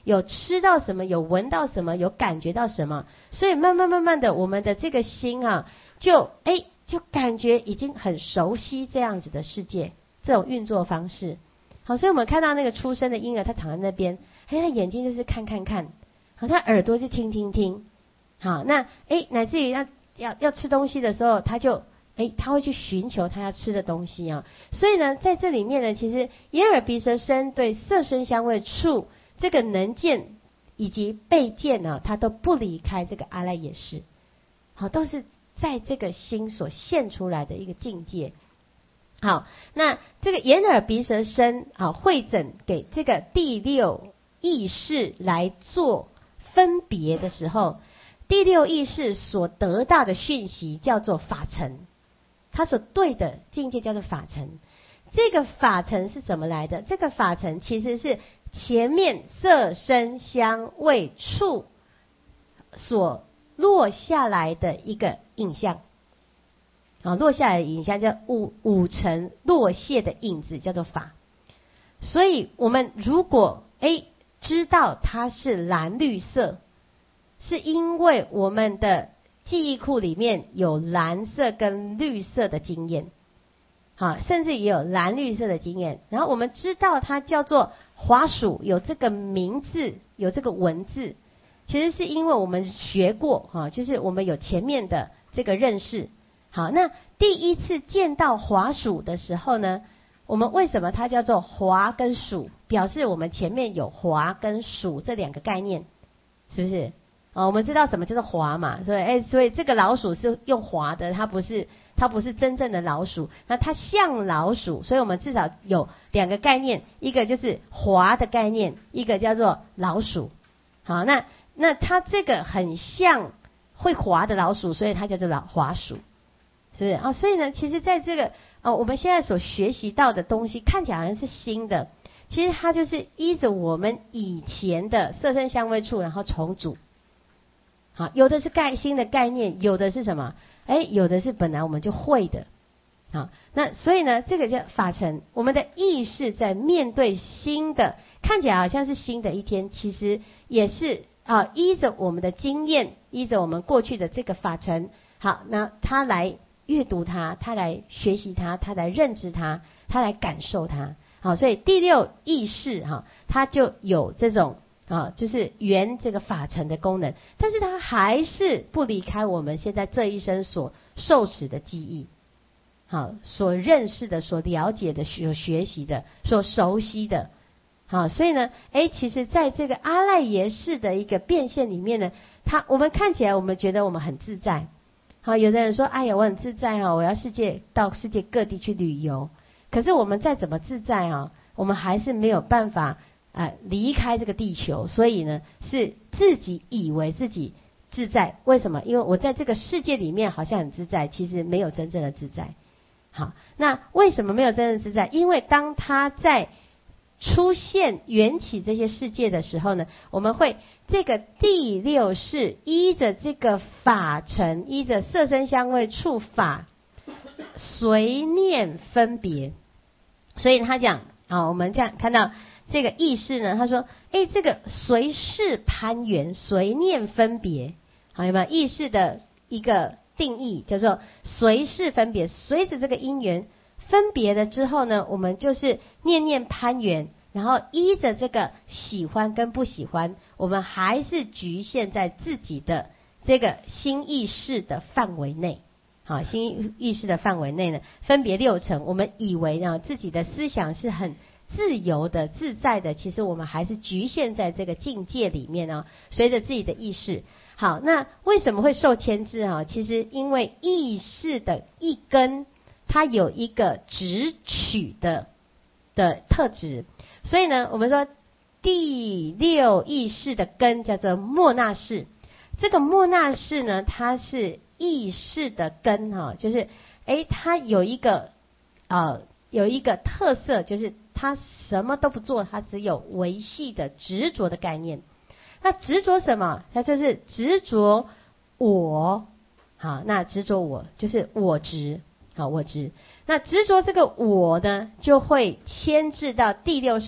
有吃到什么，有闻到什么，有感觉到什么，所以慢慢慢慢的，我们的这个心啊，就哎就感觉已经很熟悉这样子的世界，这种运作方式。好，所以我们看到那个出生的婴儿，他躺在那边，哎，他眼睛就是看看看，好，他耳朵就听听听，好，那哎乃至于要要要吃东西的时候，他就哎他会去寻求他要吃的东西啊。所以呢，在这里面呢，其实眼耳鼻舌身对色声香味触这个能见以及被见呢，它都不离开这个阿赖耶识，好，都是在这个心所现出来的一个境界。好，那这个眼耳鼻舌身啊，汇整给这个第六意识来做分别的时候，第六意识所得到的讯息叫做法尘，它所对的境界叫做法尘。这个法尘是怎么来的？这个法尘其实是前面色声香味触所落下来的一个影像。啊，落下来的影像叫五五尘落谢的影子，叫做法。所以我们如果哎知道它是蓝绿色，是因为我们的记忆库里面有蓝色跟绿色的经验，好，甚至也有蓝绿色的经验。然后我们知道它叫做滑鼠，有这个名字，有这个文字，其实是因为我们学过哈，就是我们有前面的这个认识。好，那第一次见到滑鼠的时候呢，我们为什么它叫做滑跟鼠？表示我们前面有滑跟鼠这两个概念，是不是？哦，我们知道什么叫做滑嘛，所以哎，所以这个老鼠是用滑的，它不是它不是真正的老鼠，那它像老鼠，所以我们至少有两个概念，一个就是滑的概念，一个叫做老鼠。好，那那它这个很像会滑的老鼠，所以它叫做老滑鼠。是不是啊？所以呢，其实在这个呃，我们现在所学习到的东西，看起来好像是新的，其实它就是依着我们以前的色声香味触，然后重组。好，有的是概新的概念，有的是什么？哎，有的是本来我们就会的。好，那所以呢，这个叫法尘。我们的意识在面对新的，看起来好像是新的一天，其实也是啊，依着我们的经验，依着我们过去的这个法尘。好，那它来阅读它，它来学习它，它来认知它，它来感受它。好，所以第六意识哈，它就有这种啊，就是圆这个法尘的功能，但是它还是不离开我们现在这一生所受持的记忆，好，所认识的、所了解的、所学习的、所熟悉的。好，所以呢，哎，其实在这个阿赖耶识的一个变现里面呢，它我们看起来我们觉得我们很自在。好，有的人说，哎呀，我很自在哈，我要世界到世界各地去旅游。可是我们再怎么自在啊，我们还是没有办法啊离开这个地球。所以呢，是自己以为自己自在。为什么？因为我在这个世界里面好像很自在，其实没有真正的自在。好，那为什么没有真正的自在？因为当他在出现缘起这些世界的时候呢，我们会这个第六识依着这个法尘，依着色声香味触法随念分别。所以他讲啊，我们这样看到这个意识呢，他说哎，这个随事攀缘，随念分别，好，有没有意识的一个定义叫做随事分别，随着这个因缘分别了之后呢，我们就是念念攀缘，然后依着这个喜欢跟不喜欢，我们还是局限在自己的这个心意识的范围内。好，心意识的范围内呢，分别六层，我们以为呢自己的思想是很自由的、自在的，其实我们还是局限在这个境界里面呢，随着自己的意识。好，那为什么会受牵制啊？其实因为意识的一根，它有一个直取的的特质，所以呢，我们说第六意识的根叫做末那识。这个末那识呢，它是意识的根哈，就是诶，它有一个呃有一个特色，就是它什么都不做，它只有维系的执着的概念。那执着什么？它就是执着我。好，那执着我就是我执。好，我执。那执着这个我呢，就会牵制到第六识。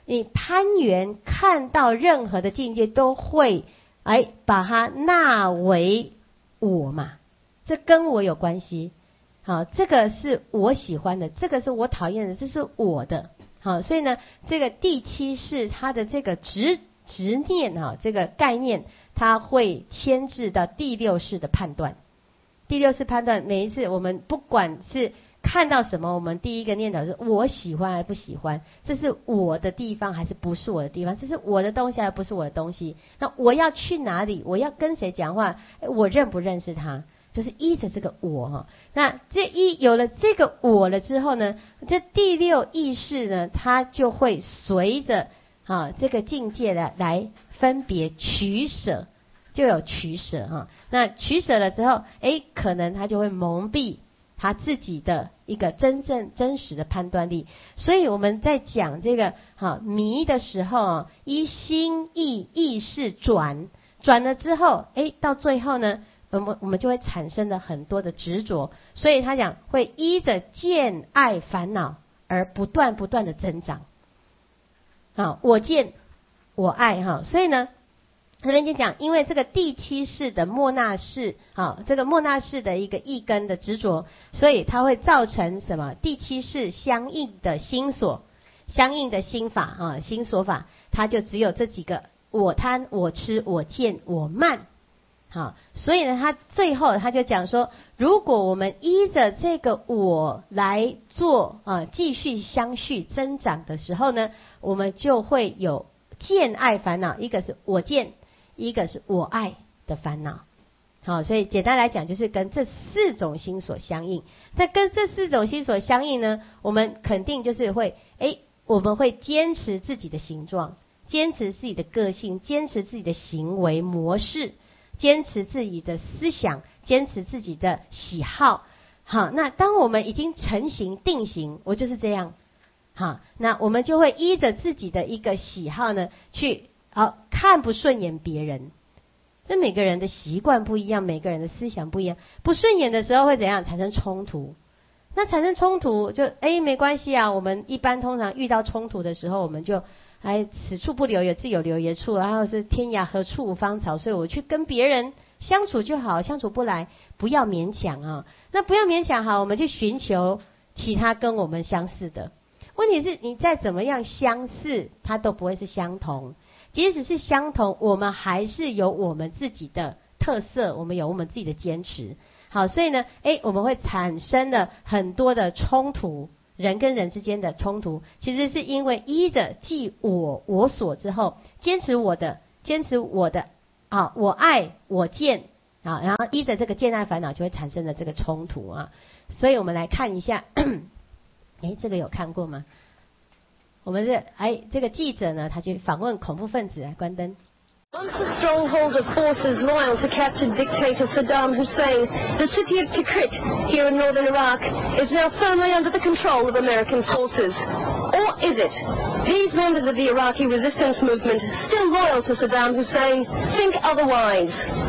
你攀缘看到任何的境界都会哎把它纳为我嘛，这跟我有关系。好，这个是我喜欢的，这个是我讨厌的，这是我的。好，所以呢，这个第七世它的这个执执念哈，这个概念，它会牵制到第六世的判断。第六世判断，每一次我们不管是看到什么，我们第一个念头是我喜欢还是不喜欢，这是我的地方还是不是我的地方，这是我的东西还是不是我的东西，那我要去哪里，我要跟谁讲话，我认不认识他，就是依着这个我哈。那这一有了这个我了之后呢，这第六意识呢，它就会随着啊这个境界来来分别取舍，就有取舍哈。那取舍了之后，哎，可能他就会蒙蔽他自己的一个真正真实的判断力。所以我们在讲这个哈迷的时候，依心意意识转转了之后，哎，到最后呢，我们我们就会产生了很多的执着。所以他讲会依着见爱烦恼而不断不断的增长。好，我见我爱哈，所以呢。这边就讲，因为这个第七世的末那识，好，这个末那识的一个意根的执着，所以它会造成什么？第七世相应的心所，相应的心法啊，心所法，它就只有这几个：我贪、我痴、我见、我慢。好，所以呢，他最后他就讲说，如果我们依着这个我来做啊，继续相续增长的时候呢，我们就会有见爱烦恼，一个是我见。一个是我爱的烦恼。好，所以简单来讲就是跟这四种心所相应。在跟这四种心所相应呢，我们肯定就是会诶我们会坚持自己的形状，坚持自己的个性，坚持自己的行为模式，坚持自己的思想，坚持自己的喜好。好，那当我们已经成型定型，我就是这样。好，那我们就会依着自己的一个喜好呢去好，看不顺眼别人，这每个人的习惯不一样，每个人的思想不一样，不顺眼的时候会怎样？产生冲突。那产生冲突就哎没关系啊，我们一般通常遇到冲突的时候，我们就哎此处不留爷自有留爷处，然后是天涯何处无芳草，所以我去跟别人相处就好，相处不来不要勉强啊。那不要勉强好，我们去寻求其他跟我们相似的。问题是你再怎么样相似，它都不会是相同。即使是相同，我们还是有我们自己的特色，我们有我们自己的坚持。好，所以呢，诶，我们会产生了很多的冲突，人跟人之间的冲突，其实是因为依着即我我所之后，坚持我的，坚持我的啊，我爱我见啊，然后依着这个见爱烦恼，就会产生了这个冲突啊。所以我们来看一下，诶，这个有看过吗？我们这哎，这个记者呢，他去访问恐怖分子，来关灯。 Once a stronghold of forces loyal to captured dictator Saddam Hussein, the city of Tikrit here in northern Iraq is now firmly under the control of American forces. Or is it? These members of the Iraqi resistance movement, still loyal to Saddam Hussein, think otherwise.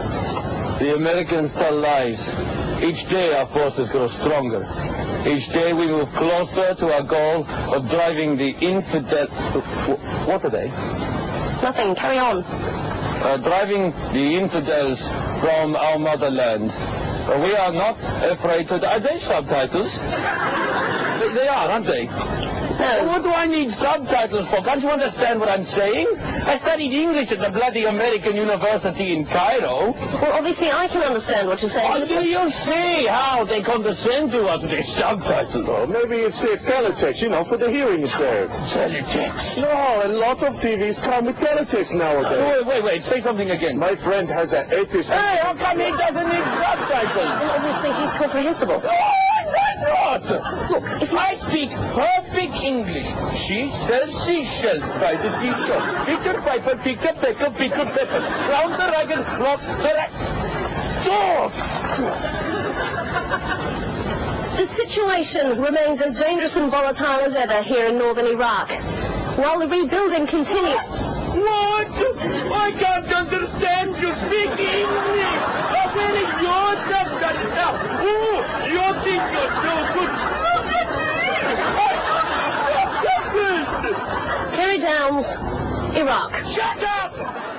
The Americans tell lies. Each day our forces grow stronger. Each day we move closer to our goal of driving the infidel... What are they? Nothing. Carry on. Uh, driving the infidels from our motherland. Uh, we are not afraid to... Are they subtitles? they, they are, aren't they? No. What do I need subtitles for? Can't you understand what I'm saying? I studied English at the bloody American University in Cairo. Well, obviously I can understand what you're saying. Oh, do you see how they condescend to us with their subtitles? Oh, maybe it's their teletext, you know, for the hearing impaired. Teletext? No, a lot of T Vs come with teletext nowadays. Wait, wait, wait. Say something again. My friend has an atheist... Hey, how come he doesn't need subtitles? Well, obviously he's comprehensible. Oh, not! Look, if I speak perfect English, she sells seashells by the seashore. Picker, piper, picker, pecker, picker, pepper. Round the ragged rock, the ra- Dog! The situation remains as dangerous and volatile as ever here in northern Iraq. While the rebuilding continues... What? I can't understand you speak English. How many your subtitles now? Oh, you think you're so good? Carry down Saddam's Iraq. Shut up!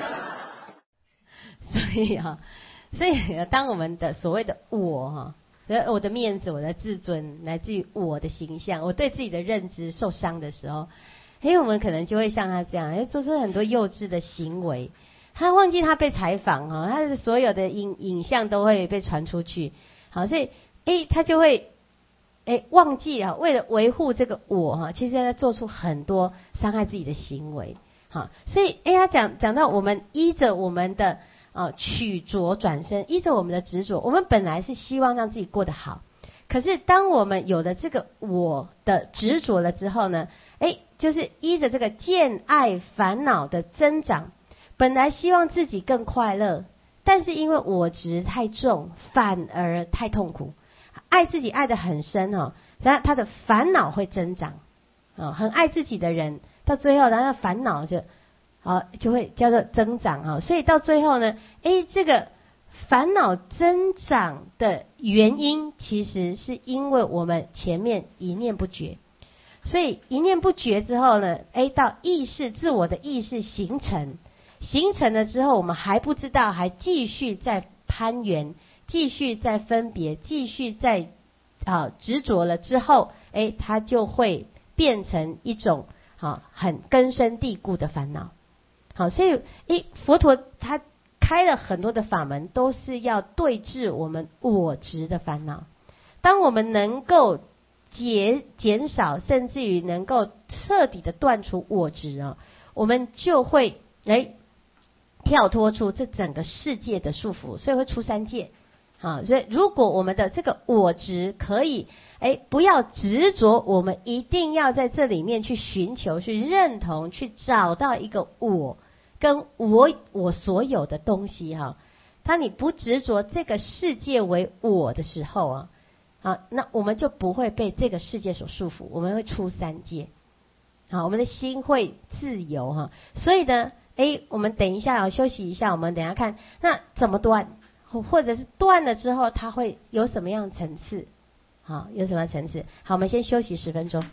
所以啊，所以当我们的所谓的我哈，我的面子、我的自尊，来自于我的形象，我对自己的认知受伤的时候，哎，我们可能就会像他这样，哎，做出很多幼稚的行为。他忘记他被采访哈，他的所有的影影像都会被传出去，好，所以哎，他就会哎忘记啊，为了维护这个我哈，其实他做出很多伤害自己的行为，好，所以哎，他讲讲到我们依着我们的啊曲折转身，依着我们的执着，我们本来是希望让自己过得好，可是当我们有了这个我的执着了之后呢，哎，就是依着这个见爱烦恼的增长。本来希望自己更快乐，但是因为我执太重，反而太痛苦。爱自己爱得很深哦，然后他的烦恼会增长啊、哦，很爱自己的人，到最后，然后烦恼就啊、哦、就会叫做增长啊、哦。所以到最后呢，哎，这个烦恼增长的原因，其实是因为我们前面一念不觉。所以一念不觉之后呢，哎，到意识自我的意识形成。形成了之后，我们还不知道，还继续在攀援，继续在分别，继续在啊执着了之后，哎，它就会变成一种啊很根深蒂固的烦恼。好，所以一佛陀他开了很多的法门，都是要对治我们我执的烦恼。当我们能够减减少，甚至于能够彻底的断除我执啊，我们就会哎。跳脱出这整个世界的束缚，所以会出三界。好，所以如果我们的这个我执可以，哎，不要执着，我们一定要在这里面去寻求、去认同、去找到一个我跟我我所有的东西哈。当你不执着这个世界为我的时候啊，好，那我们就不会被这个世界所束缚，我们会出三界。好，我们的心会自由哈。所以呢。哎，我们等一下啊，休息一下，我们等一下看那怎么断，或者是断了之后，它会有什么样的层次？好，有什么样的层次？好，我们先休息十分钟。